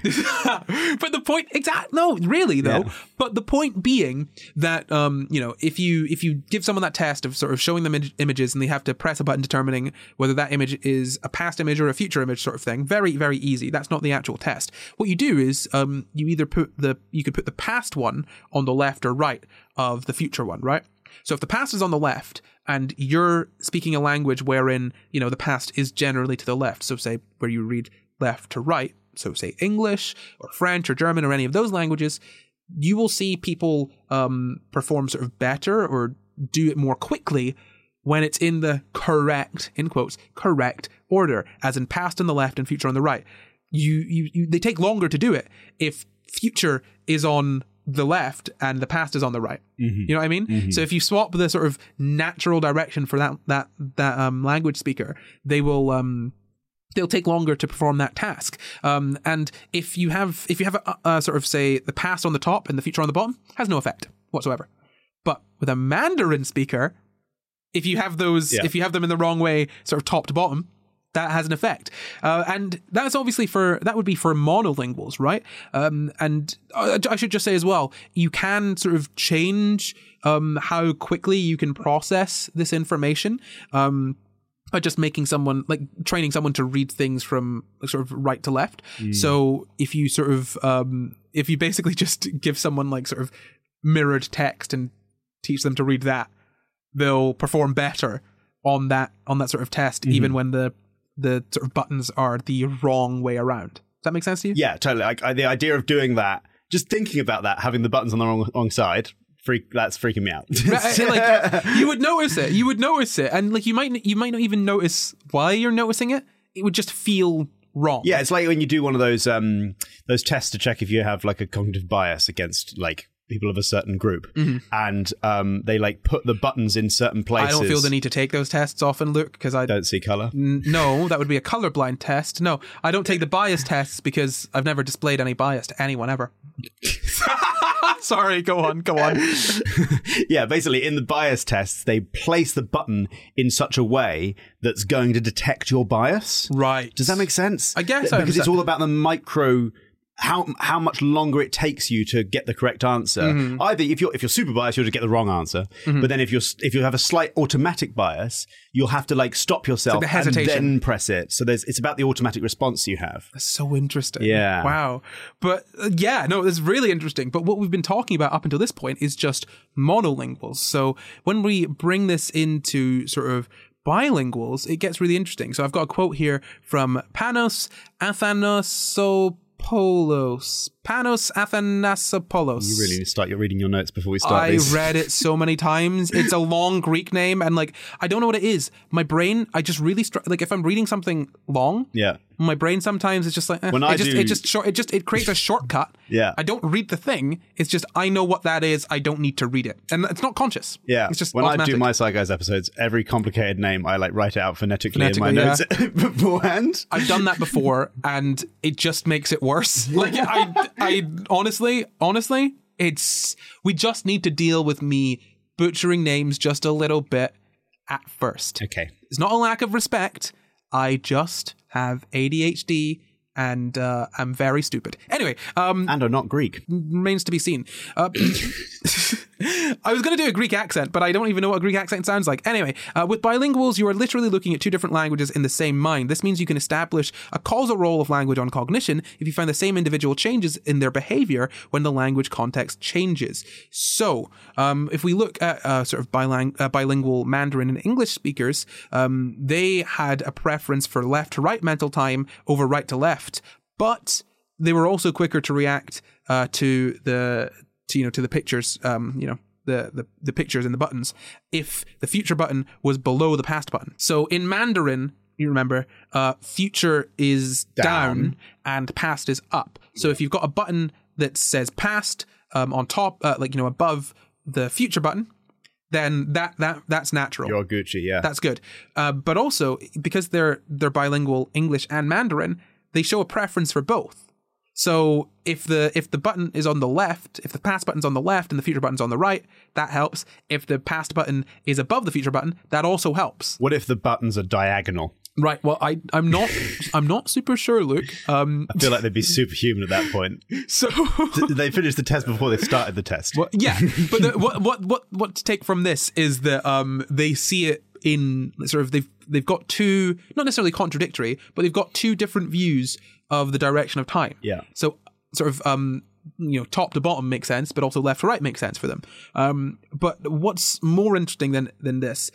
But the point, exact, no, really though. Yeah. But the point being that, um, you know, if you if you give someone that test of sort of showing them Im- images and they have to press a button determining whether that image is a past image or a future image sort of thing, very, very easy. That's not the actual test. What you do is um, you either put the, you could put the past one on the left or right of the future one, right? So if the past is on the left and you're speaking a language wherein, you know, the past is generally to the left, so say where you read left to right, so say English or French or German or any of those languages, you will see people um, perform sort of better or do it more quickly when it's in the correct, in quotes, correct order, as in past on the left and future on the right. You, you, you they take longer to do it if future is on the left and the past is on the right. Mm-hmm. You know what I mean? Mm-hmm. So if you swap the sort of natural direction for that that that um, language speaker, they will um they'll take longer to perform that task. Um, and if you have if you have a, a sort of say the past on the top and the future on the bottom, has no effect whatsoever. But with a Mandarin speaker, if you have those, yeah. if you have them in the wrong way, sort of top to bottom, that has an effect. Uh, and that's obviously for, that would be for monolinguals, right? Um, and I, I should just say as well, you can sort of change um, how quickly you can process this information um, by just making someone, like training someone to read things from like, sort of right to left. Mm. So if you sort of, um, if you basically just give someone like sort of mirrored text and teach them to read that, they'll perform better on that on that sort of test, mm-hmm. even when the the sort of buttons are the wrong way around. Does that make sense to you? Yeah, totally. Like I, the idea of doing that, just thinking about that, having the buttons on the wrong, wrong side, freak. That's freaking me out. Like, you would notice it. You would notice it, and like you might you might not even notice why you're noticing it. It would just feel wrong. Yeah, it's like when you do one of those um those tests to check if you have like a cognitive bias against like people of a certain group, mm-hmm. and um, they like put the buttons in certain places. I don't feel the need to take those tests often, Luke, because I don't see color. N- no, that would be a colorblind test. No, I don't take the bias tests because I've never displayed any bias to anyone ever. Sorry, go on, go on. Yeah, basically in the bias tests, they place the button in such a way that's going to detect your bias. Right. Does that make sense? I guess Because I it's all about the micro... How how much longer it takes you to get the correct answer. Mm-hmm. Either if you're if you're super biased, you'll just get the wrong answer. Mm-hmm. But then if you're if you have a slight automatic bias, you'll have to like stop yourself like the and then press it. So there's it's about the automatic response you have. That's so interesting. Yeah. Wow. But uh, yeah, no, it's really interesting. But what we've been talking about up until this point is just monolinguals. So when we bring this into sort of bilinguals, it gets really interesting. So I've got a quote here from Panos Athanasopoulos. Panos Athanasopoulos. You really need to start your reading your notes before we start I these. read it so many times. It's a long Greek name, and like I don't know what it is. My brain, I just really str- like if I'm reading something long, Yeah. my brain sometimes it's just like eh, When it I just do- it just short it just it creates a shortcut. Yeah. I don't read the thing. It's just I know what that is. I don't need to read it, and it's not conscious. Yeah. It's just when automatic. I do my Side Guys episodes, every complicated name I like write it out phonetically, in my Phonetically, notes beforehand. I've done that before, and it just makes it worse. Like I, I honestly, honestly, it's we just need to deal with me butchering names just a little bit at first. Okay. It's not a lack of respect. I just have A D H D and uh, I'm very stupid. Anyway, um, And are not Greek. remains to be seen. Uh, I was going to do a Greek accent, but I don't even know what a Greek accent sounds like. Anyway, uh, with bilinguals, you are literally looking at two different languages in the same mind. This means you can establish a causal role of language on cognition if you find the same individual changes in their behavior when the language context changes. So, um, if we look at uh, sort of bilang- uh, bilingual Mandarin and English speakers, um, they had a preference for left to right mental time over right to left, but they were also quicker to react uh, to the to, you know to the pictures, um, you know the, the the pictures and the buttons if the future button was below the past button. So in Mandarin, you remember, uh, future is down. Down. and past is up. So if you've got a button that says past um, on top, uh, like you know above the future button, then that that that's natural. You're Gucci, yeah. That's good. Uh, but also because they're they're bilingual English and Mandarin, they show a preference for both. So if the if the button is on the left, if the past button's on the left and the future button's on the right, that helps. If the past button is above the future button, that also helps. What if the buttons are diagonal? Right. Well, I I'm not I'm not super sure, Luke. Um, I feel like they'd be superhuman at that point. so Did they finished the test before they started the test. well, yeah, but the, what what what what to take from this is that um they see it in sort of they've they've got two, not necessarily contradictory, but they've got two different views of the direction of time. Yeah. So sort of um you know top to bottom makes sense, but also left to right makes sense for them. Um, but what's more interesting than than this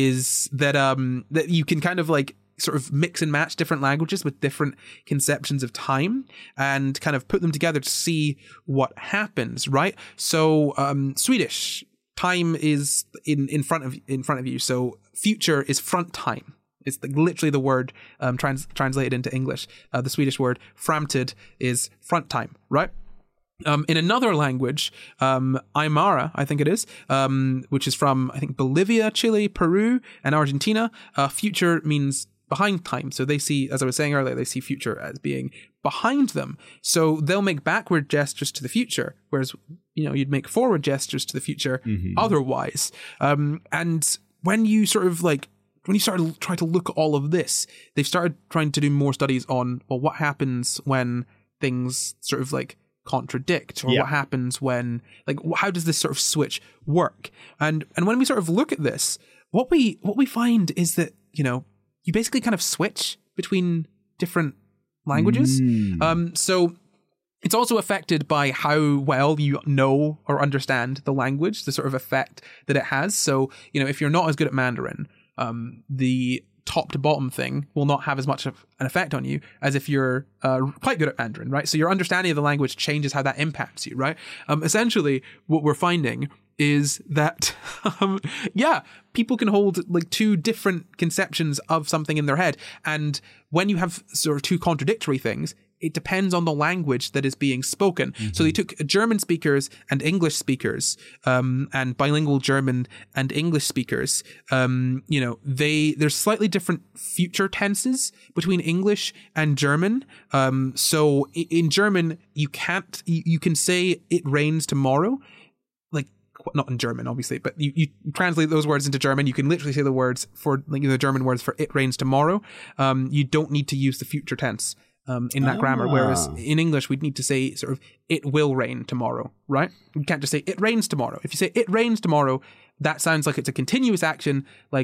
is that um that you can kind of like sort of mix and match different languages with different conceptions of time and kind of put them together to see what happens, right? So um Swedish time is in in front of in front of you, so future is front time. It's the, literally the word um, trans, translated into English. Uh, the Swedish word framtid is front time, right? Um, in another language, um, Aymara, I think it is, um, which is from, I think, Bolivia, Chile, Peru, and Argentina, uh, future means behind time. So they see, as I was saying earlier, they see future as being behind them. So they'll make backward gestures to the future, whereas, you know, you'd make forward gestures to the future mm-hmm. otherwise. Um, and when you sort of like, when you start to try to look at all of this, they've started trying to do more studies on, well, what happens when things sort of like contradict, or yeah. what happens when, like, how does this sort of switch work? And and when we sort of look at this, what we what we find is that, you know, you basically kind of switch between different languages. Mm. Um, so it's also affected by how well you know or understand the language, the sort of effect that it has. So, you know, if you're not as good at Mandarin, um, the top to bottom thing will not have as much of an effect on you as if you're uh, quite good at Mandarin, right? So your understanding of the language changes how that impacts you, right? Um, essentially, what we're finding is that, um, yeah, people can hold like two different conceptions of something in their head. And when you have sort of two contradictory things, it depends on the language that is being spoken. Mm-hmm. So they took German speakers and English speakers, um, and bilingual German and English speakers. Um, you know, they there's slightly different future tenses between English and German. Um, so in German, you can't you, you can say it rains tomorrow, like not in German, obviously, but you, you translate those words into German. You can literally say the words for like the German words for it rains tomorrow. Um, you don't need to use the future tense. Um, in that ah. grammar, whereas in English we'd need to say sort of it will rain tomorrow, right? You can't just say it rains tomorrow. If you say it rains tomorrow, that sounds like it's a continuous action, like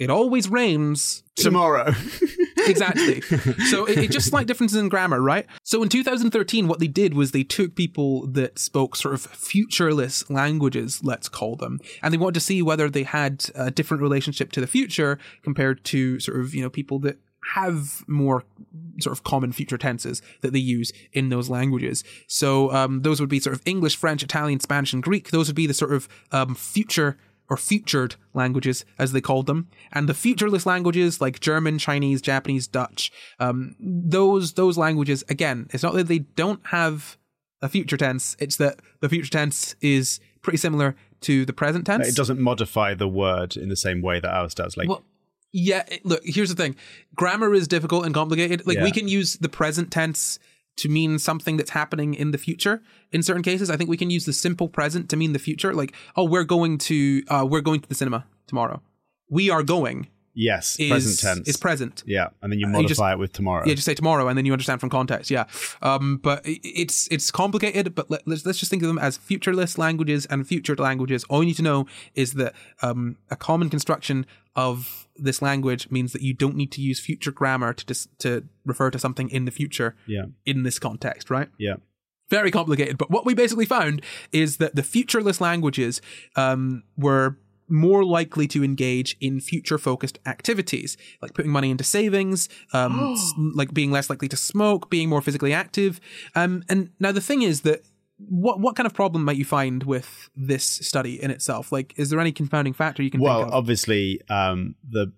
it always rains tomorrow. Exactly. So it, it just slight differences in grammar, right? So in two thousand thirteen, what they did was they took people that spoke sort of futureless languages, let's call them, and they wanted to see whether they had a different relationship to the future compared to sort of, you know, people that have more sort of common future tenses that they use in those languages. So um, those would be sort of English, French, Italian, Spanish, and Greek. Those would be the sort of um, future or futured languages, as they called them. And the futureless languages like German, Chinese, Japanese, Dutch, um, those those languages, again, it's not that they don't have a future tense, it's that the future tense is pretty similar to the present tense. It doesn't modify the word in the same way that ours does. Like, well, yeah, look, here's the thing. Grammar is difficult and complicated. Like, Yeah. we can use the present tense to mean something that's happening in the future. In certain cases, I think we can use the simple present to mean the future. Like, oh, we're going to uh, we're going to the cinema tomorrow. We are going yes, is present tense. is present. Yeah, and then you you modify just- it with tomorrow. Yeah, just say tomorrow, and then you understand from context. Yeah, um, but i- it's it's complicated. But let, let's let's just think of them as futureless languages and futured languages. All you need to know is that um, a common construction of this language means that you don't need to use future grammar to dis- to refer to something in the future. Yeah. In this context, right? Yeah. Very complicated. But what we basically found is that the futureless languages um, were more likely to engage in future-focused activities, like putting money into savings, um, s- like being less likely to smoke, being more physically active. Um, and now the thing is that what what kind of problem might you find with this study in itself? Like, is there any confounding factor you can Well, think of? obviously, um, the,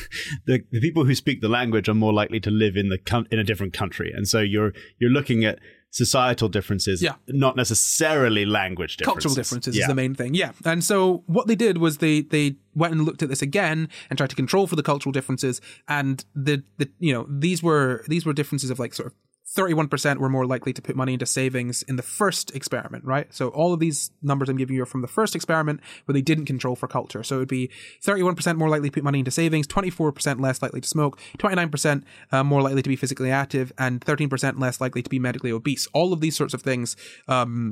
the the people who speak the language are more likely to live in the coun- in a different country, and so you're you're looking at societal differences, Yeah. not necessarily language differences. Cultural differences Yeah. is the main thing, yeah. And so what they did was they they went and looked at this again and tried to control for the cultural differences. And the the you know these were these were differences of like sort of thirty-one percent were more likely to put money into savings in the first experiment, right? So all of these numbers I'm giving you are from the first experiment where they didn't control for culture. So it would be thirty-one percent more likely to put money into savings, twenty-four percent less likely to smoke, twenty-nine percent uh, more likely to be physically active, and thirteen percent less likely to be medically obese. All of these sorts of things um,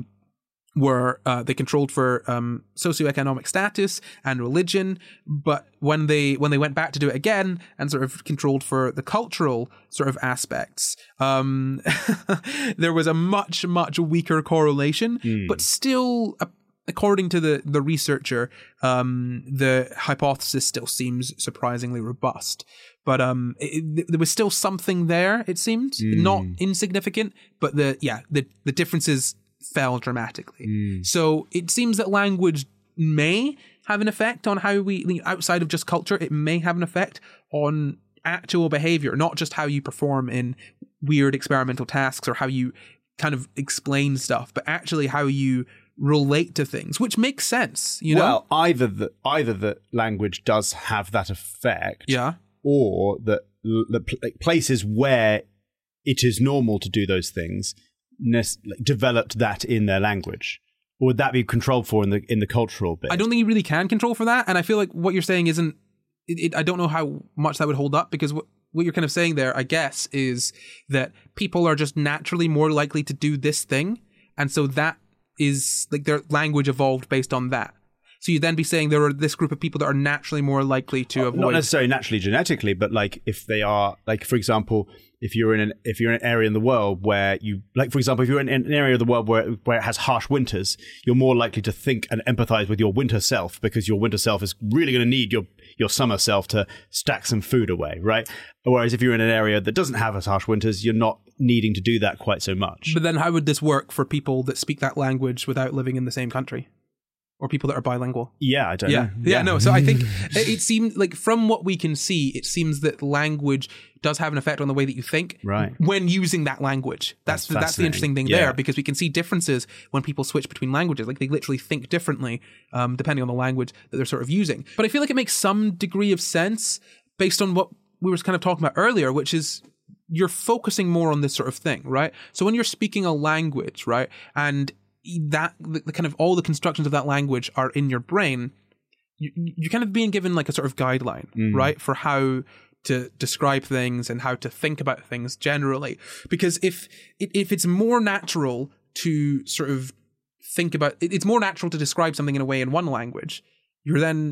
were uh, they controlled for um, socioeconomic status and religion, but when they when they went back to do it again and sort of controlled for the cultural sort of aspects, um, there was a much much weaker correlation, but still. A, According to the, the researcher, um, the hypothesis still seems surprisingly robust. But um, it, it, there was still something there, it seemed. Not insignificant, but the yeah, the, the differences fell dramatically. So it seems that language may have an effect on how we, outside of just culture, it may have an effect on actual behavior, not just how you perform in weird experimental tasks or how you kind of explain stuff, but actually how you relate to things, which makes sense, you know? Well, either that either that language does have that effect, Yeah. or that l- the pl- places where it is normal to do those things ne- like, developed that in their language. Or would that be controlled for in the in the cultural bit? I don't think you really can control for that. And I feel like what you're saying isn't, it, it, I don't know how much that would hold up, because what, what you're kind of saying there, I guess, is that people are just naturally more likely to do this thing. And so that is like their language evolved based on that. So you'd then be saying there are this group of people that are naturally more likely to avoid. Not necessarily naturally genetically, but like if they are, like for example, if you're in an if you're in an area in the world where you, like for example, if you're in an area of the world where where it has harsh winters, you're more likely to think and empathize with your winter self, because your winter self is really going to need your your summer self to stack some food away, right? Whereas if you're in an area that doesn't have as harsh winters, you're not needing to do that quite so much. But then how would this work for people that speak that language without living in the same country? Or people that are bilingual? Yeah, I don't Yeah, know. yeah, no. So I think it, it seemed like, from what we can see, it seems that language does have an effect on the way that you think, Right. when using that language. That's That's the, that's the fascinating. interesting thing Yeah. there, because we can see differences when people switch between languages. Like, they literally think differently um, depending on the language that they're sort of using. But I feel like it makes some degree of sense based on what we were kind of talking about earlier, which is you're focusing more on this sort of thing, right? So when you're speaking a language, right, and that the, the kind of all the constructions of that language are in your brain, you, you're kind of being given like a sort of guideline, right, for how to describe things and how to think about things generally. Because if if it's more natural to sort of think about, it's more natural to describe something in a way in one language, you're then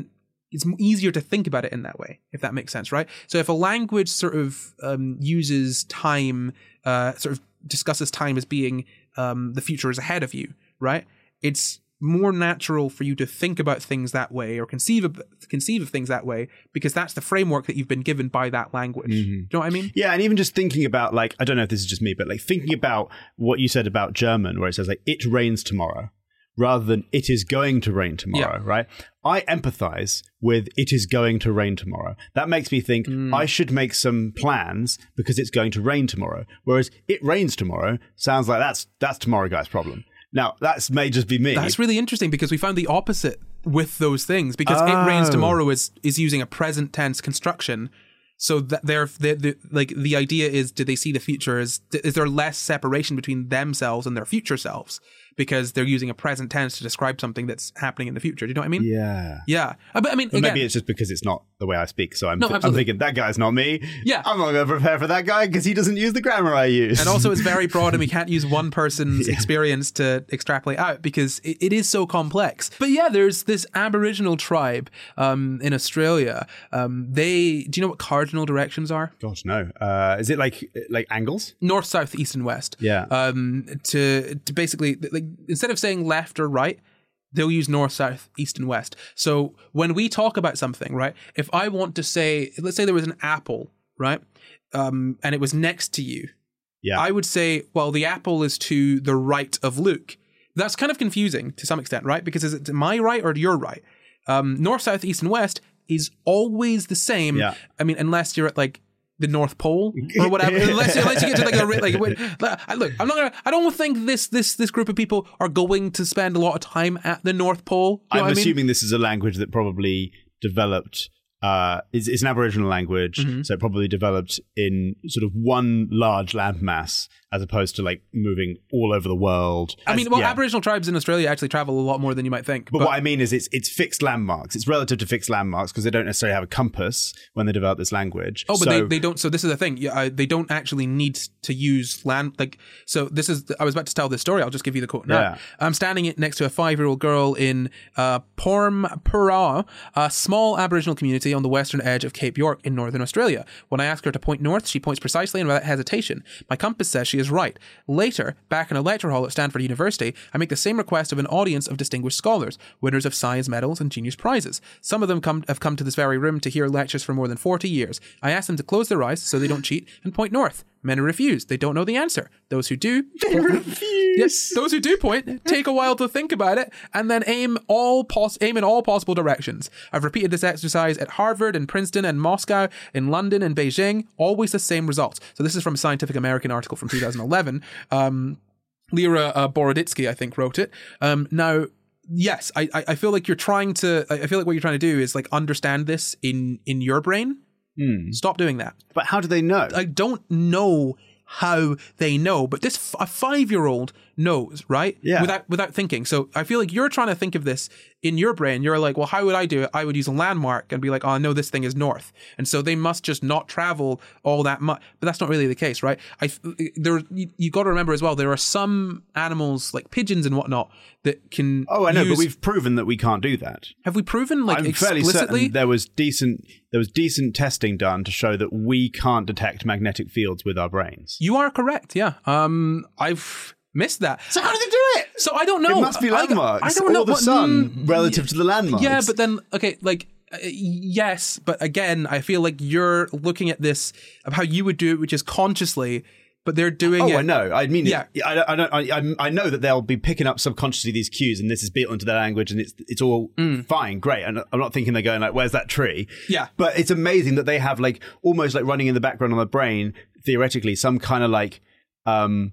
it's easier to think about it in that way, if that makes sense, right? So if a language sort of um, uses time, uh, sort of discusses time as being um, the future is ahead of you, right? It's more natural for you to think about things that way or conceive of conceive of things that way because that's the framework that you've been given by that language. Mm-hmm. Do you know what I mean? Yeah, and even just thinking about, like, I don't know if this is just me, but like thinking about what you said about German, where it says like, it rains tomorrow, rather than it is going to rain tomorrow, yeah. right? I empathize with it is going to rain tomorrow. That makes me think mm. I should make some plans because it's going to rain tomorrow. Whereas it rains tomorrow sounds like that's that's tomorrow guy's problem. Now, that may just be me. That's really interesting because we found the opposite with those things because oh. it rains tomorrow is is using a present tense construction. So that they're, they're, they're like the idea is, do they see the future as, is there less separation between themselves and their future selves? Because they're using a present tense to describe something that's happening in the future. Do you know what I mean? Yeah. Yeah. Uh, but I mean, but again, maybe it's just because it's not the way I speak. So I'm, no, th- I'm thinking, that guy's not me. Yeah. I'm not going to prepare for that guy because he doesn't use the grammar I use. And also it's very broad and we can't use one person's yeah. experience to extrapolate out because it, it is so complex. But yeah, there's this Aboriginal tribe um, in Australia. Um, they, do you know what cardinal directions are? Gosh, no. Uh, is it like like angles? North, south, east, and west. Yeah. Um, to to basically, like, instead of saying left or right, they'll use north, south, east, and west. So when we talk about something, right, if I want to say, let's say there was an apple, right, um, and it was next to you, yeah, I would say, well, the apple is to the right of Luke. That's kind of confusing to some extent, right? Because is it to my right or to your right? Um, north, south, east, and west is always the same. Yeah. I mean, unless you're at like the North Pole or whatever. unless, unless you get to like a like, wait, look, I'm not gonna. I don't think this this this group of people are going to spend a lot of time at the North Pole. You know I'm what assuming I mean? This is a language that probably developed. Uh, it's, it's an Aboriginal language, mm-hmm. so it probably developed in sort of one large landmass as opposed to like moving all over the world. I As, mean, well, yeah. Aboriginal tribes in Australia actually travel a lot more than you might think. But, but what I mean is it's it's fixed landmarks. It's relative to fixed landmarks because they don't necessarily have a compass when they develop this language. Oh, but so, they, they don't. So this is the thing. Yeah, uh, they don't actually need to use land. Like, so this is, I was about to tell this story. I'll just give you the quote now. Yeah. I'm standing next to a five-year-old girl in uh, Pormpuraaw, a small Aboriginal community on the western edge of Cape York in northern Australia. When I ask her to point north, she points precisely and without hesitation. My compass says she is right. Later, back in a lecture hall at Stanford University, I make the same request of an audience of distinguished scholars, winners of science medals and genius prizes. Some of them come, have come to this very room to hear lectures for more than forty years. I ask them to close their eyes so they don't cheat and point north. Many refuse. They don't know the answer. Those who do... They refuse. Yes, those who do point take a while to think about it and then aim all pos- aim in all possible directions. I've repeated this exercise at Harvard and Princeton and Moscow, in London and Beijing. Always the same results. So this is from a Scientific American article from two thousand eleven. Um, Lera uh, Boroditsky, I think, wrote it. Um, now... Yes, I I feel like you're trying to... I feel like what you're trying to do is like understand this in, in your brain. Hmm. Stop doing that. But how do they know? I don't know how they know, but this f- a five-year-old knows, right? Yeah. Without without thinking. So I feel like you're trying to think of this in your brain. You're like, well, how would I do it? I would use a landmark and be like, oh, I know this thing is north, and so they must just not travel all that much. But that's not really the case, right? I there you, you got to remember as well. There are some animals like pigeons and whatnot that can. Oh, I know, use, but we've proven that we can't do that. Have we proven like I'm explicitly? fairly certain there was decent there was decent testing done to show that we can't detect magnetic fields with our brains. You are correct. Yeah. Um, I've missed that. So how do they do it? So I don't know. It must be landmarks. I, I don't know or the what, sun mm, relative to the landmarks. Yeah, but then okay, like uh, yes, but again, I feel like you're looking at this of how you would do it, which is consciously. But they're doing oh, it. I know. I mean, yeah. I, I don't. I, I know that they'll be picking up subconsciously these cues, and this is built into their language, and it's it's all mm. fine, great. And I'm not thinking they're going like, "Where's that tree?" Yeah. But it's amazing that they have like almost like running in the background on their brain, theoretically, some kind of like, um,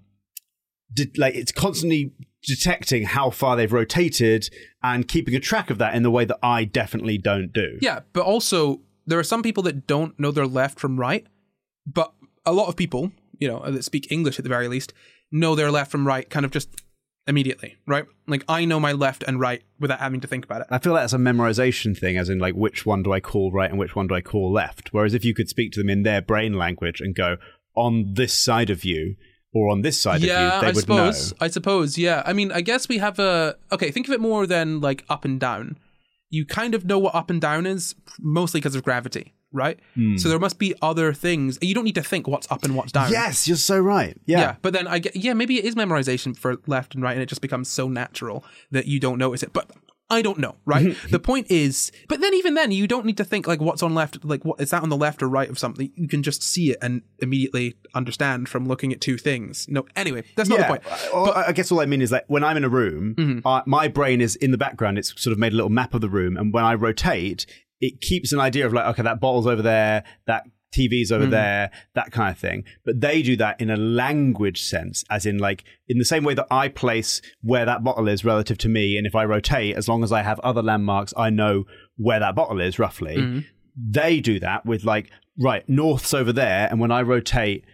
de- like it's constantly detecting how far they've rotated and keeping a track of that in the way that I definitely don't do. Yeah, but also there are some people that don't know their left from right, but a lot of people, you know, that speak English at the very least, know their left from right kind of just immediately, right? Like I know my left and right without having to think about it. I feel that's a memorization thing, as in like which one do I call right and which one do I call left? Whereas if you could speak to them in their brain language and go, on this side of you or on this side yeah, of you, they I would suppose, know. I suppose, yeah. I mean, I guess we have a... Okay, think of it more than like up and down. you kind of know what up and down is, mostly because of gravity, right? Mm. So there must be other things. You don't need to think what's up and what's down. Yes, you're so right. Yeah. Yeah, but then I get, yeah, maybe it is memorization for left and right, and it just becomes so natural that you don't notice it. But I don't know, right? The point is, but then even then, you don't need to think like what's on left, like what is that on the left or right of something. You can just see it and immediately understand from looking at two things. No, anyway, that's not yeah. the point. Well, But, I guess all I mean is like when I'm in a room, Mm-hmm. uh, my brain is in the background. It's sort of made a little map of the room, and when I rotate, it keeps an idea of like, okay, that bottle's over there, that T V's over mm. there, that kind of thing. But they do that in a language sense, as in like in the same way that I place where that bottle is relative to me. And if I rotate, as long as I have other landmarks, I know where that bottle is roughly. Mm. They do that with like, right, north's over there. And when I rotate,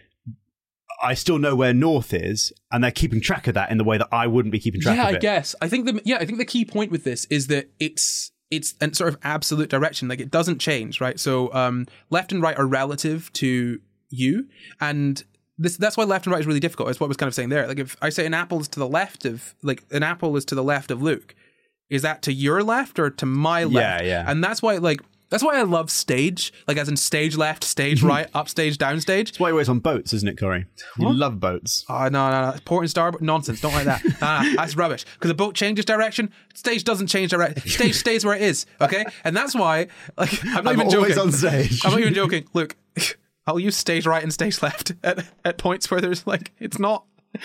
I still know where north is, and they're keeping track of that in the way that I wouldn't be keeping track yeah, of it. I guess. I think the yeah, I think the key point with this is that it's it's a sort of absolute direction. Like it doesn't change, right? So um, left and right are relative to you, and this that's why left and right is really difficult. It's what I was kind of saying there. Like if I say an apple is to the left of like an apple is to the left of Luke, is that to your left or to my left? Yeah, yeah. And that's why like. That's why I love stage, like as in stage left, stage right, upstage, downstage. That's why you're always on boats, isn't it, Corey? You what? love boats. Oh, no, no, no. Port and starboard, nonsense. Don't like that. no, no, that's rubbish. Because the boat changes direction, stage doesn't change direction. Stage stays where it is, okay? And that's why, like, I'm not I'm even always joking. on stage. I'm not even joking. Look, I'll use stage right and stage left at, at points where there's like, it's not...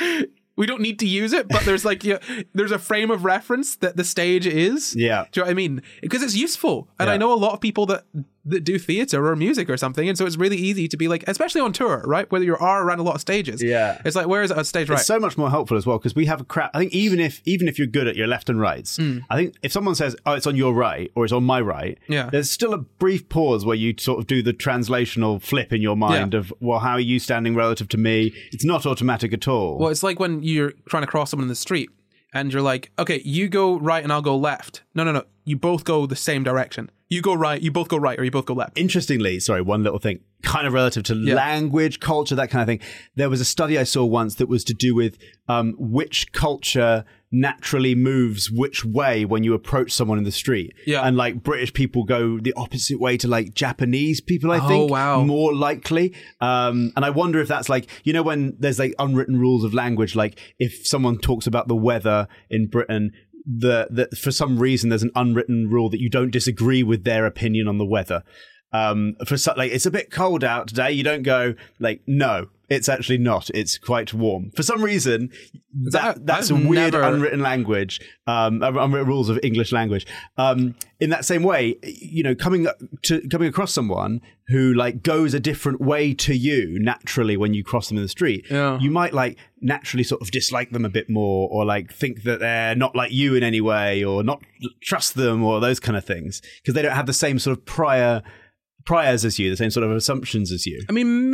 We don't need to use it, but there's like, yeah, there's a frame of reference that the stage is. Yeah. Do you know what I mean? Because it's useful. And yeah. I know a lot of people that, that do theatre or music or something. And so it's really easy to be like, especially on tour, right? Whether you are around a lot of stages. Yeah. It's like, where is it on stage right? It's so much more helpful as well, because we have a crap. I think even if even if you're good at your left and rights, mm. I think if someone says, oh, it's on your right or it's on my right, yeah. there's still a brief pause where you sort of do the translational flip in your mind yeah. of, well, how are you standing relative to me? It's not automatic at all. Well, it's like when you're trying to cross someone in the street and you're like, okay, you go right and I'll go left. No, no, no. You both go the same direction. You go right, you both go right, or you both go left. Interestingly, sorry, one little thing, kind of relative to yeah. language, culture, that kind of thing. There was a study I saw once that was to do with um, which culture naturally moves which way when you approach someone in the street. Yeah. And like British people go the opposite way to like Japanese people, I think. Oh, wow. More likely. Um, and I wonder if that's like, you know, when there's like unwritten rules of language, like if someone talks about the weather in Britain, the, the for some reason there's an unwritten rule that you don't disagree with their opinion on the weather. Um, for so, like it's a bit cold out today, you don't go like, no, it's actually not. It's quite warm. For some reason, that, that that's I've a weird never... unwritten language, um, unwritten rules of English language. Um, in that same way, you know, coming to coming across someone who like goes a different way to you naturally when you cross them in the street, yeah. you might like naturally sort of dislike them a bit more, or like think that they're not like you in any way, or not trust them, or those kind of things, because they don't have the same sort of prior. priors as you, the same sort of assumptions as you. I mean,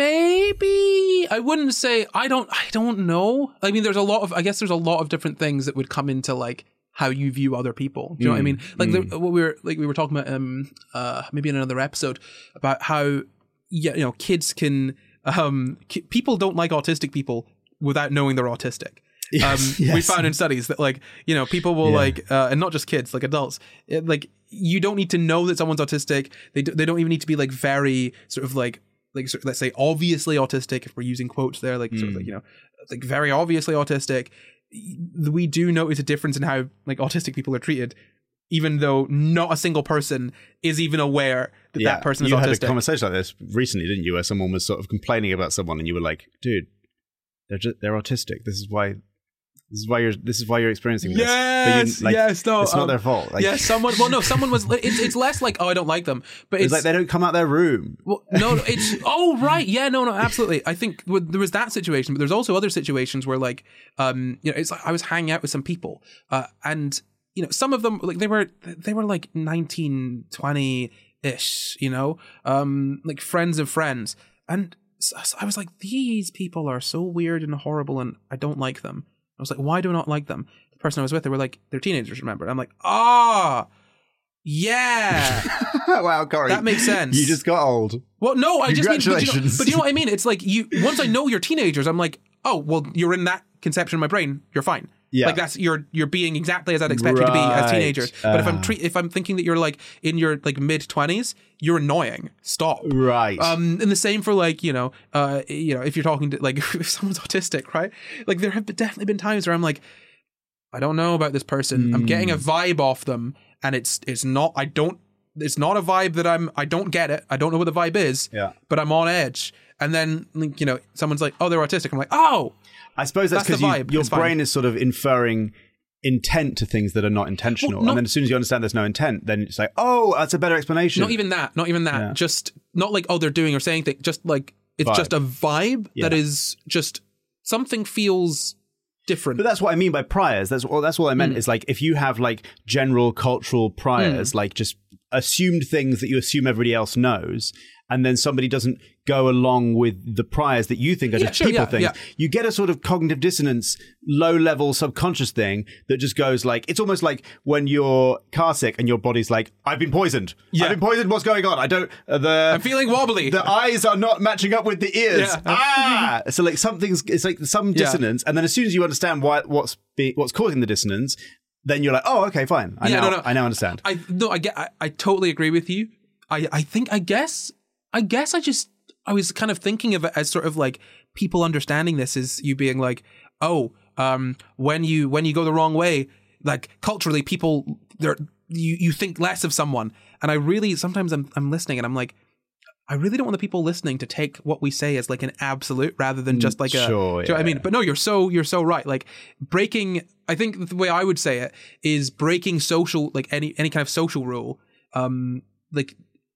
maybe I wouldn't say I don't I don't know. I mean, there's a lot of I guess there's a lot of different things that would come into like how you view other people. Do you know mm. what I mean? Like mm. the, what we were like we were talking about um uh maybe in another episode about how yeah, you know, kids can um ki- people don't like autistic people without knowing they're autistic. Yes, um, yes. We found in studies that like, you know, people will yeah. like, uh, and not just kids, like adults, it, like you don't need to know that someone's autistic. They do, they don't even need to be like very sort of like, like sort of, let's say obviously autistic, if we're using quotes there, like mm. sort of like, you know, like very obviously autistic. We do notice a difference in how like autistic people are treated, even though not a single person is even aware that yeah. that person is you autistic. You had a conversation like this recently, didn't you, where someone was sort of complaining about someone and you were like, dude, they're just, they're autistic. This is why... This is why you're. This is why you're experiencing this. Yes, you, like, yes, no, it's um, not their fault. Like, yeah, someone. Well, no, someone was. It's, it's less like, oh, I don't like them, but it's, it's like they don't come out their room. Well, no, no, it's. Oh, right, yeah, no, no, absolutely. I think there was that situation, but there's also other situations where, like, um, you know, it's like I was hanging out with some people, uh, and you know, some of them like they were they were like nineteen, twenty ish, you know, um, like friends of friends, and so I was like, these people are so weird and horrible, and I don't like them. I was like, why do I not like them? The person I was with, they were like, they're teenagers, remember? And I'm like, ah, oh, yeah. Wow, Corey. That makes sense. You just got old. Well, no, I just mean, but you, know, Congratulations. but you know what I mean? It's like, you. Once I know you're teenagers, I'm like, oh, well, you're in that conception in my brain, you're fine. Yeah. Like that's you're you're being exactly as I'd expect you to be as Right. teenagers. But if I'm Uh. tre- if I'm thinking that you're like in your like mid twenties, you're annoying. Stop. Right. Um, and the same for like you know, uh, you know, if you're talking to like if someone's autistic, right? Like there have definitely been times where I'm like, I don't know about this person. I'm getting a vibe off them, and it's it's not. I don't. It's not a vibe that I'm. I don't get it. I don't know what the vibe is. Yeah. But I'm on edge, and then like, you know, someone's like, "Oh, they're autistic." I'm like, "Oh, I suppose that's that's because the you, vibe. your It's fine. brain is sort of inferring intent to things that are not intentional. Well, not- and then as soon as you understand there's no intent, then it's like, oh, that's a better explanation. not even that. Not even that. Yeah. Just not like oh, they're doing or saying things. Just like it's Vibe. just a vibe Yeah. that is just something feels different. But that's what I mean by priors. That's all. That's all I Hmm. meant. Is like if you have like general cultural priors, like just assumed things that you assume everybody else knows, and then somebody doesn't go along with the priors that you think are Yeah, just sure, people yeah, things. yeah. You get a sort of cognitive dissonance, low level subconscious thing that just goes like it's almost like when you're car sick and your body's like, I've been poisoned. Yeah. I've been poisoned. What's going on? I don't. Uh, the I'm feeling wobbly. the eyes are not matching up with the ears. Yeah. Ah, so like something's it's like some dissonance, and then as soon as you understand why what's be, what's causing the dissonance, then you're like, oh, okay, fine. I Yeah, now no, no. I now understand. I no, I get. I, I totally agree with you. I, I think. I guess. I guess. I just. I was kind of thinking of it as sort of like people understanding this is you being like, oh, um, when you when you go the wrong way, like culturally, people they're you you think less of someone, and I really sometimes I'm I'm listening and I'm like, I really don't want the people listening to take what we say as like an absolute rather than just like a. Sure, do you know what I yeah. mean? But no, you're so you're so right. Like breaking. I think the way I would say it is breaking social like any any kind of social rule. Um, like.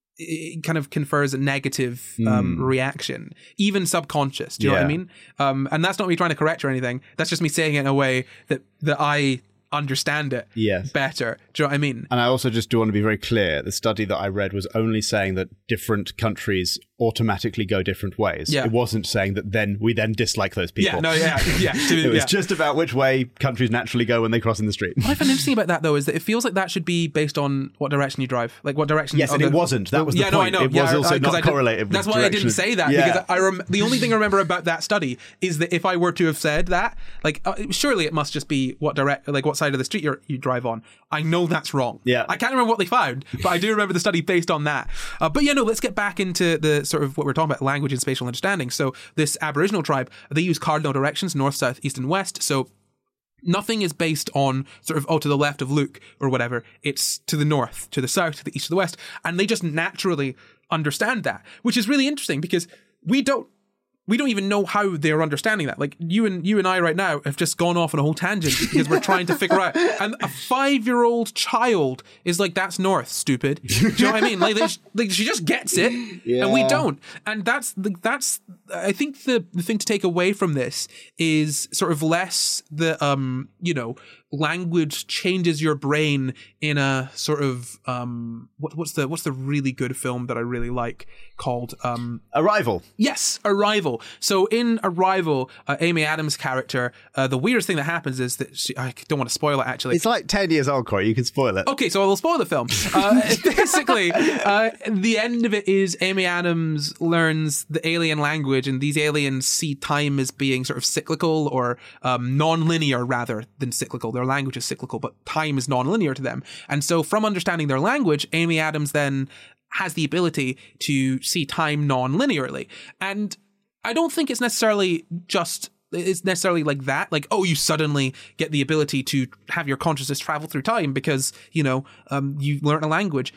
It kind of confers a negative um, reaction, even subconscious. Do you know what I Yeah. mean? Um, and that's not me trying to correct or anything. That's just me saying it in a way that that I understand it Yes. better. Do you know what I mean? And I also just do want to be very clear. The study that I read was only saying that different countries automatically go different ways. Yeah. It wasn't saying that then we then dislike those people. Yeah, no, yeah, yeah. To- It was yeah. just about which way countries naturally go when they cross in the street. What I find interesting about that, though, is that it feels like that should be based on what direction you drive. Like, what direction... Yes, of and the- it wasn't. That was the yeah, no, I point. know. It yeah, was also I- 'cause not I did- correlated with That's why I direction didn't of- say that, Yeah. because I rem- the only thing I remember about that study is that if I were to have said that, like, uh, surely it must just be what direct, like, what side of the street you're, you drive on. I know that's wrong. Yeah. I can't remember what they found, but I do remember the study based on that. Uh, but yeah, no, let's get back into the sort of what we're talking about, language and spatial understanding. So this Aboriginal tribe, they use cardinal directions, north, south, east, and west. So nothing is based on sort of, oh, to the left of Luke or whatever. It's to the north, to the south, to the east, to the west. And they just naturally understand that, which is really interesting because we don't, we don't even know how they're understanding that. Like you and you and I right now have just gone off on a whole tangent because we're trying to figure out. And a five-year-old child is like, "That's north, stupid." Do you know what I mean? Like, they, like she just gets it, and we don't. And that's the, that's. I think the the thing to take away from this is sort of less the um you know language changes your brain in a sort of um what, what's the what's the really good film that I really like called um Arrival. Yes, Arrival. So in Arrival, uh, Amy Adams' character, uh, the weirdest thing that happens is that she, I don't want to spoil it actually. It's like ten years old, Corey. You can spoil it. Okay, so I will spoil the film. Uh, basically, uh, the end of it is Amy Adams learns the alien language, and these aliens see time as being sort of cyclical or um, non-linear rather than cyclical. Their language is cyclical, but time is non-linear to them. And so from understanding their language, Amy Adams then has the ability to see time non-linearly. And I don't think it's necessarily just it's necessarily like that, like, oh, you suddenly get the ability to have your consciousness travel through time because, you know, um, you learn a language.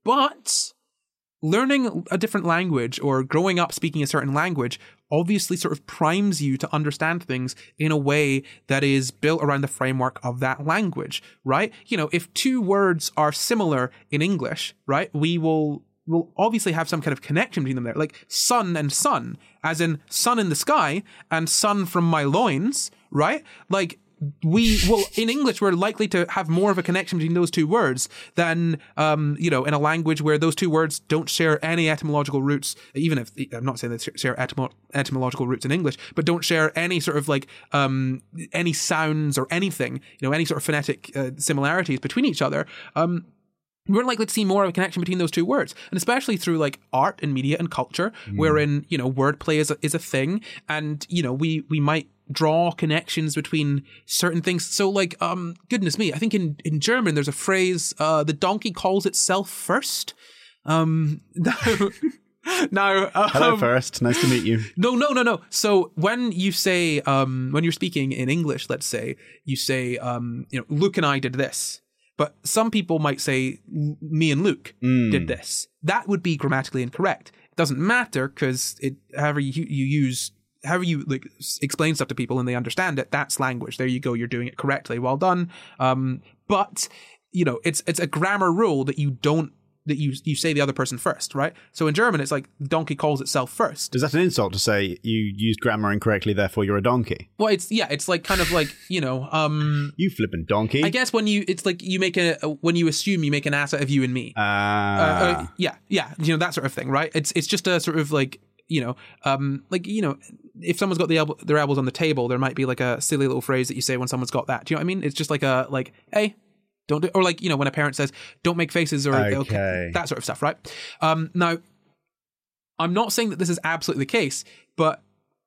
But learning a different language or growing up speaking a certain language obviously sort of primes you to understand things in a way that is built around the framework of that language, right? You know, if two words are similar in English, right, we will will obviously have some kind of connection between them there, like sun and sun, as in sun in the sky and sun from my loins, right? Like we will, in English, we're likely to have more of a connection between those two words than, um, you know, in a language where those two words don't share any etymological roots, even if, I'm not saying they share etymo- etymological roots in English, but don't share any sort of like, um, any sounds or anything, you know, any sort of phonetic uh, similarities between each other. Um, we're likely to see more of a connection between those two words, and especially through like art and media and culture, mm. wherein, you know, wordplay is a, is a thing, and, you know, we we might draw connections between certain things. So like, um, goodness me, I think in, in German there's a phrase, uh, the donkey calls itself first. Um, now, now um, hello first, nice to meet you. No, no, no, no. So when you say, um, when you're speaking in English, let's say, you say, um, you know, Luke and I did this. But some people might say, me and Luke mm. did this. That would be grammatically incorrect. It doesn't matter because it, however you, you use, however you like explain stuff to people and they understand it, that's language. There you go. You're doing it correctly. Well done. Um, but you know, it's it's a grammar rule that you don't that you you say the other person first, right? So in German, it's like donkey calls itself first. Is that an insult to say you used grammar incorrectly, therefore you're a donkey? Well, it's yeah, it's like kind of like you know, um, you flippin' donkey. I guess when you it's like you make a, a when you assume you make an ass out of you and me. Uh, uh, uh, yeah, yeah, you know that sort of thing, right? It's it's just a sort of like you know, um, like you know, if someone's got the elbow, their elbows on the table, there might be like a silly little phrase that you say when someone's got that. Do you know what I mean? It's just like a like, hey. Don't do, or like, you know, when a parent says, don't make faces or okay. okay, that sort of stuff, right? Um, now, I'm not saying that this is absolutely the case, but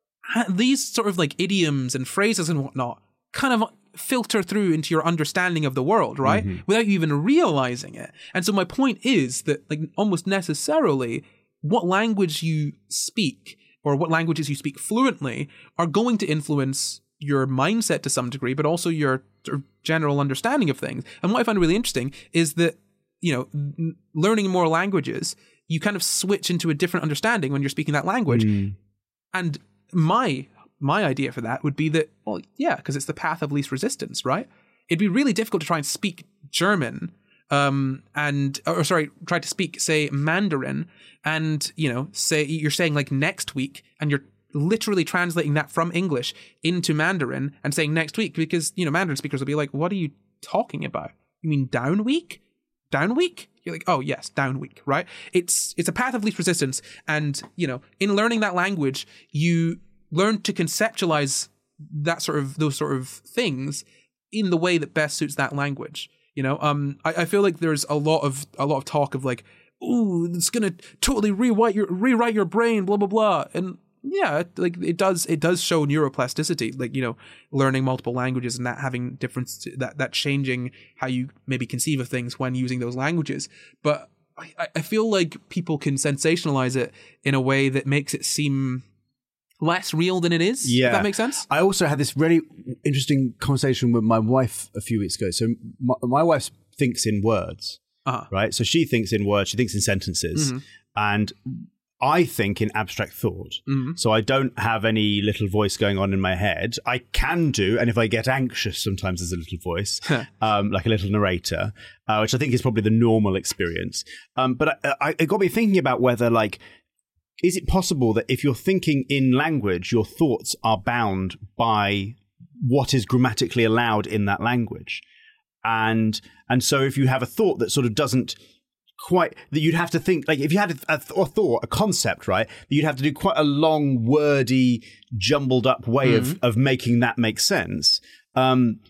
these sort of like idioms and phrases and whatnot kind of filter through into your understanding of the world, right? Mm-hmm. Without you even realizing it. And so my point is that like almost necessarily what language you speak or what languages you speak fluently are going to influence your mindset to some degree, but also your sort of general understanding of things. And what I find really interesting is that, you know, n- learning more languages, you kind of switch into a different understanding when you're speaking that language. Mm. And my my idea for that would be that, well, yeah, because it's the path of least resistance, right? It'd be really difficult to try and speak German um, and, or sorry, try to speak, say, Mandarin and, you know, say, you're saying like next week and you're literally translating that from English into Mandarin and saying next week because, you know, Mandarin speakers will be like, what are you talking about? You mean down week? Down week? You're like, oh yes, down week, right? It's it's a path of least resistance. And, you know, in learning that language, you learn to conceptualize that sort of, those sort of things in the way that best suits that language. You know, um, I, I feel like there's a lot of, a lot of talk of like, ooh, it's going to totally rewrite your, rewrite your brain, blah, blah, blah. And, yeah, like it does. It does show neuroplasticity, like you know, learning multiple languages and that having difference, that that changing how you maybe conceive of things when using those languages. But I, I feel like people can sensationalize it in a way that makes it seem less real than it is. Yeah, if that makes sense. I also had this really interesting conversation with my wife a few weeks ago. So my, my wife thinks in words, uh-huh. right? So she thinks in words. She thinks in sentences, mm-hmm. and I think in abstract thought. Mm-hmm. So I don't have any little voice going on in my head. I can do, and if I get anxious, sometimes there's a little voice, um, like a little narrator, uh, which I think is probably the normal experience. Um, but I, I, it got me thinking about whether, like, is it possible that if you're thinking in language, your thoughts are bound by what is grammatically allowed in that language? And and so if you have a thought that sort of doesn't quite, that you'd have to think, like if you had a, a, a thought, a concept, right, that you'd have to do quite a long, wordy, jumbled up way mm-hmm. of, of making that make sense. Um,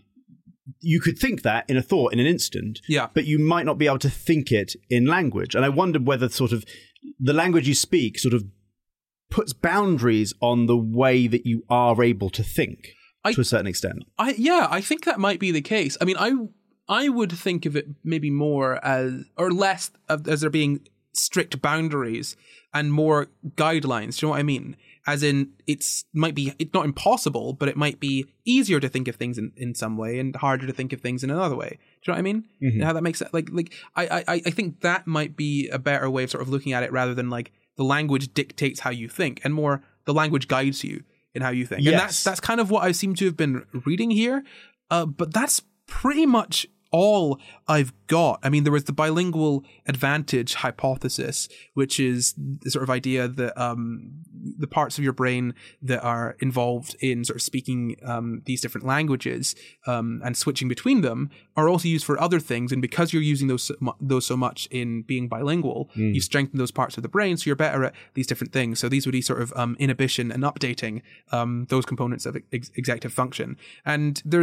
you could think that in a thought in an instant, yeah. but you might not be able to think it in language. And I wondered whether sort of the language you speak sort of puts boundaries on the way that you are able to think I, to a certain extent. I yeah, I think that might be the case. I mean, I I would think of it maybe more as, or less of, as there being strict boundaries and more guidelines. Do you know what I mean? As in, it's might be, it's not impossible, but it might be easier to think of things in, in some way and harder to think of things in another way. Do you know what I mean? Mm-hmm. How that makes it, like, like I, I, I think that might be a better way of sort of looking at it rather than like the language dictates how you think and more the language guides you in how you think. Yes. And that's, that's kind of what I seem to have been reading here. Uh, but that's pretty much all I've got. I mean, there was the bilingual advantage hypothesis, which is the sort of idea that um, the parts of your brain that are involved in sort of speaking um, these different languages um, and switching between them are also used for other things. And because you're using those those so much in being bilingual, mm. you strengthen those parts of the brain, so you're better at these different things. So these would be sort of um, inhibition and updating um, those components of ex- executive function. And there's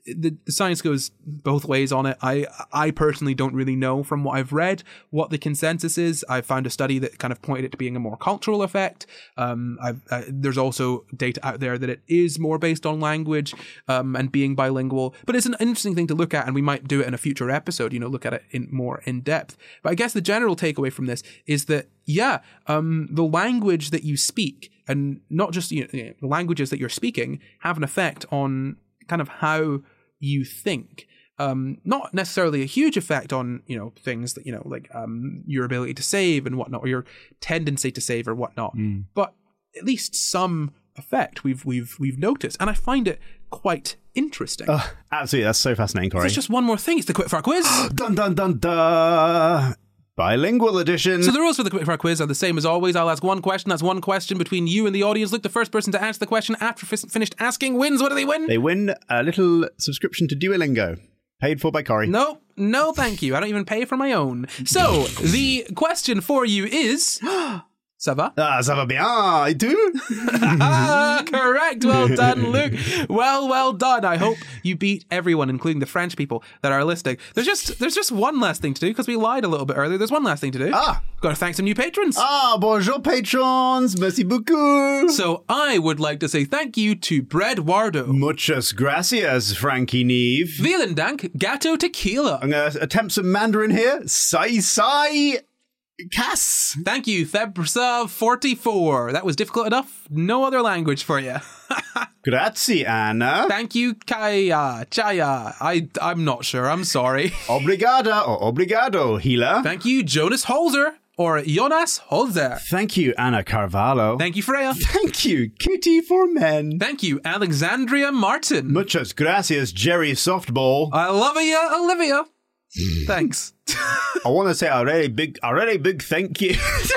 the, the science goes both ways on it. I I personally don't really know from what I've read what the consensus is. I found a study that kind of pointed it to being a more cultural effect. Um, I've, uh, there's also data out there that it is more based on language um, and being bilingual. But it's an interesting thing to look at, and we might do it in a future episode, you know, look at it in more in depth. But I guess the general takeaway from this is that, yeah, um, the language that you speak, and not just you know, the languages that you're speaking, have an effect on kind of how you think. Um, not necessarily a huge effect on, you know, things that, you know, like um, your ability to save and whatnot, or your tendency to save or whatnot, mm. but at least some effect we've we've we've noticed, and I find it quite interesting. Uh, absolutely, that's so fascinating, Corey. There's just one more thing. It's the Quickfire Quiz. Dun dun dun dun. Bilingual edition. So the rules for the Quickfire Quiz are the same as always. I'll ask one question. That's one question between you and the audience. Look, the first person to answer the question after f- finished asking wins. What do they win? They win a little subscription to Duolingo, paid for by Corey. No, no, thank you. I don't even pay for my own. So the question for you is... Ça va? Ah, ça va bien, I do. Ah, correct. Well done, Luke. Well, well done. I hope you beat everyone, including the French people that are listening. There's just there's just one last thing to do, because we lied a little bit earlier. There's one last thing to do. Ah. Got to thank some new patrons. Ah, bonjour, patrons. Merci beaucoup. So I would like to say thank you to Breadwardo. Muchas gracias, Frankie Neve. Vielen Dank, Gato Tequila. I'm going to attempt some Mandarin here. Sai Sai. Cass. Thank you, Thebsa forty-four. That was difficult enough. No other language for you. Grazie, Anna. Thank you, Kaya. Chaya. I, I'm not sure. I'm sorry. Obrigada or obrigado, Hila. Thank you, Jonas Holzer. Or Jonas Holzer. Thank you, Anna Carvalho. Thank you, Freya. Thank you, Kitty for Men. Thank you, Alexandria Martin. Muchas gracias, Jerry Softball. I love you, Olivia. Thanks. I want to say a really big, a really big thank you.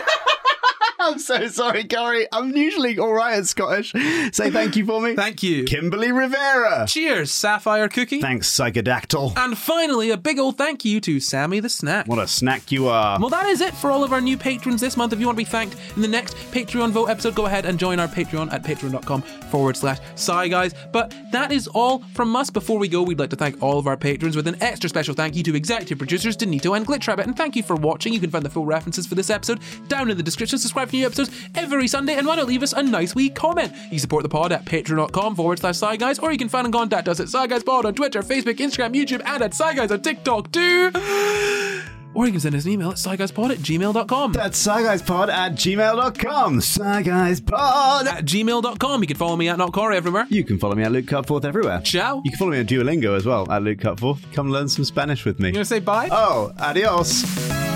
I'm so sorry, Corey. I'm usually all right at Scottish. Say thank you for me. Thank you. Kimberly Rivera. Cheers, Sapphire Cookie. Thanks, Psychodactyl. And finally, a big old thank you to Sammy the Snack. What a snack you are. Well, that is it for all of our new patrons this month. If you want to be thanked in the next Patreon vote episode, go ahead and join our Patreon at patreon.com forward slash Psy Guys. But that is all from us. Before we go, we'd like to thank all of our patrons with an extra special thank you to executive producers Danito and Glitchrabbit. And thank you for watching. You can find the full references for this episode down in the description. Subscribe for new episodes every Sunday, and why not leave us a nice wee comment? You support the pod at patreon.com forward slash Psy Guys, or you can find and contact us at Psy Guys Pod on Twitter, Facebook, Instagram, YouTube, and at Psy Guys on TikTok too. Or you can send us an email at psyguyspod at gmail dot com. That's psyguyspod at gmail dot com. Psyguyspod at gmail dot com. You can follow me at NotCorey everywhere. You can follow me at Luke Cutforth everywhere. Ciao. You can follow me on Duolingo as well, at Luke Cutforth. Come learn some Spanish with me. You gonna say bye? Oh, adios.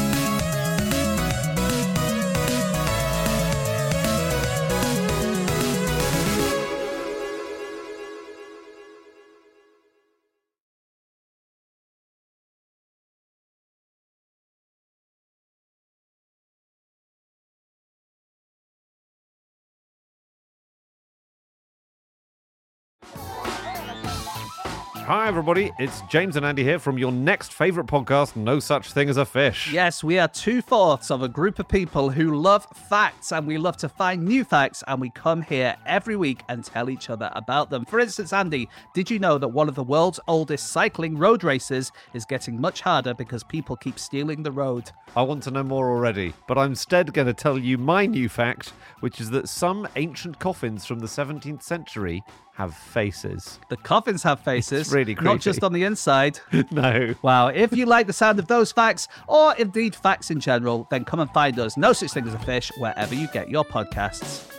Hi, everybody. It's James and Andy here from your next favourite podcast, No Such Thing as a Fish. Yes, we are two-fourths of a group of people who love facts, and we love to find new facts, and we come here every week and tell each other about them. For instance, Andy, did you know that one of the world's oldest cycling road races is getting much harder because people keep stealing the road? I want to know more already, but I'm instead going to tell you my new fact, which is that some ancient coffins from the seventeenth century have faces. The coffins have faces. It's really creepy. Not just on the inside. No. Wow. If you like the sound of those facts, or indeed facts in general, then come and find us, No Such Thing as a Fish, wherever you get your podcasts.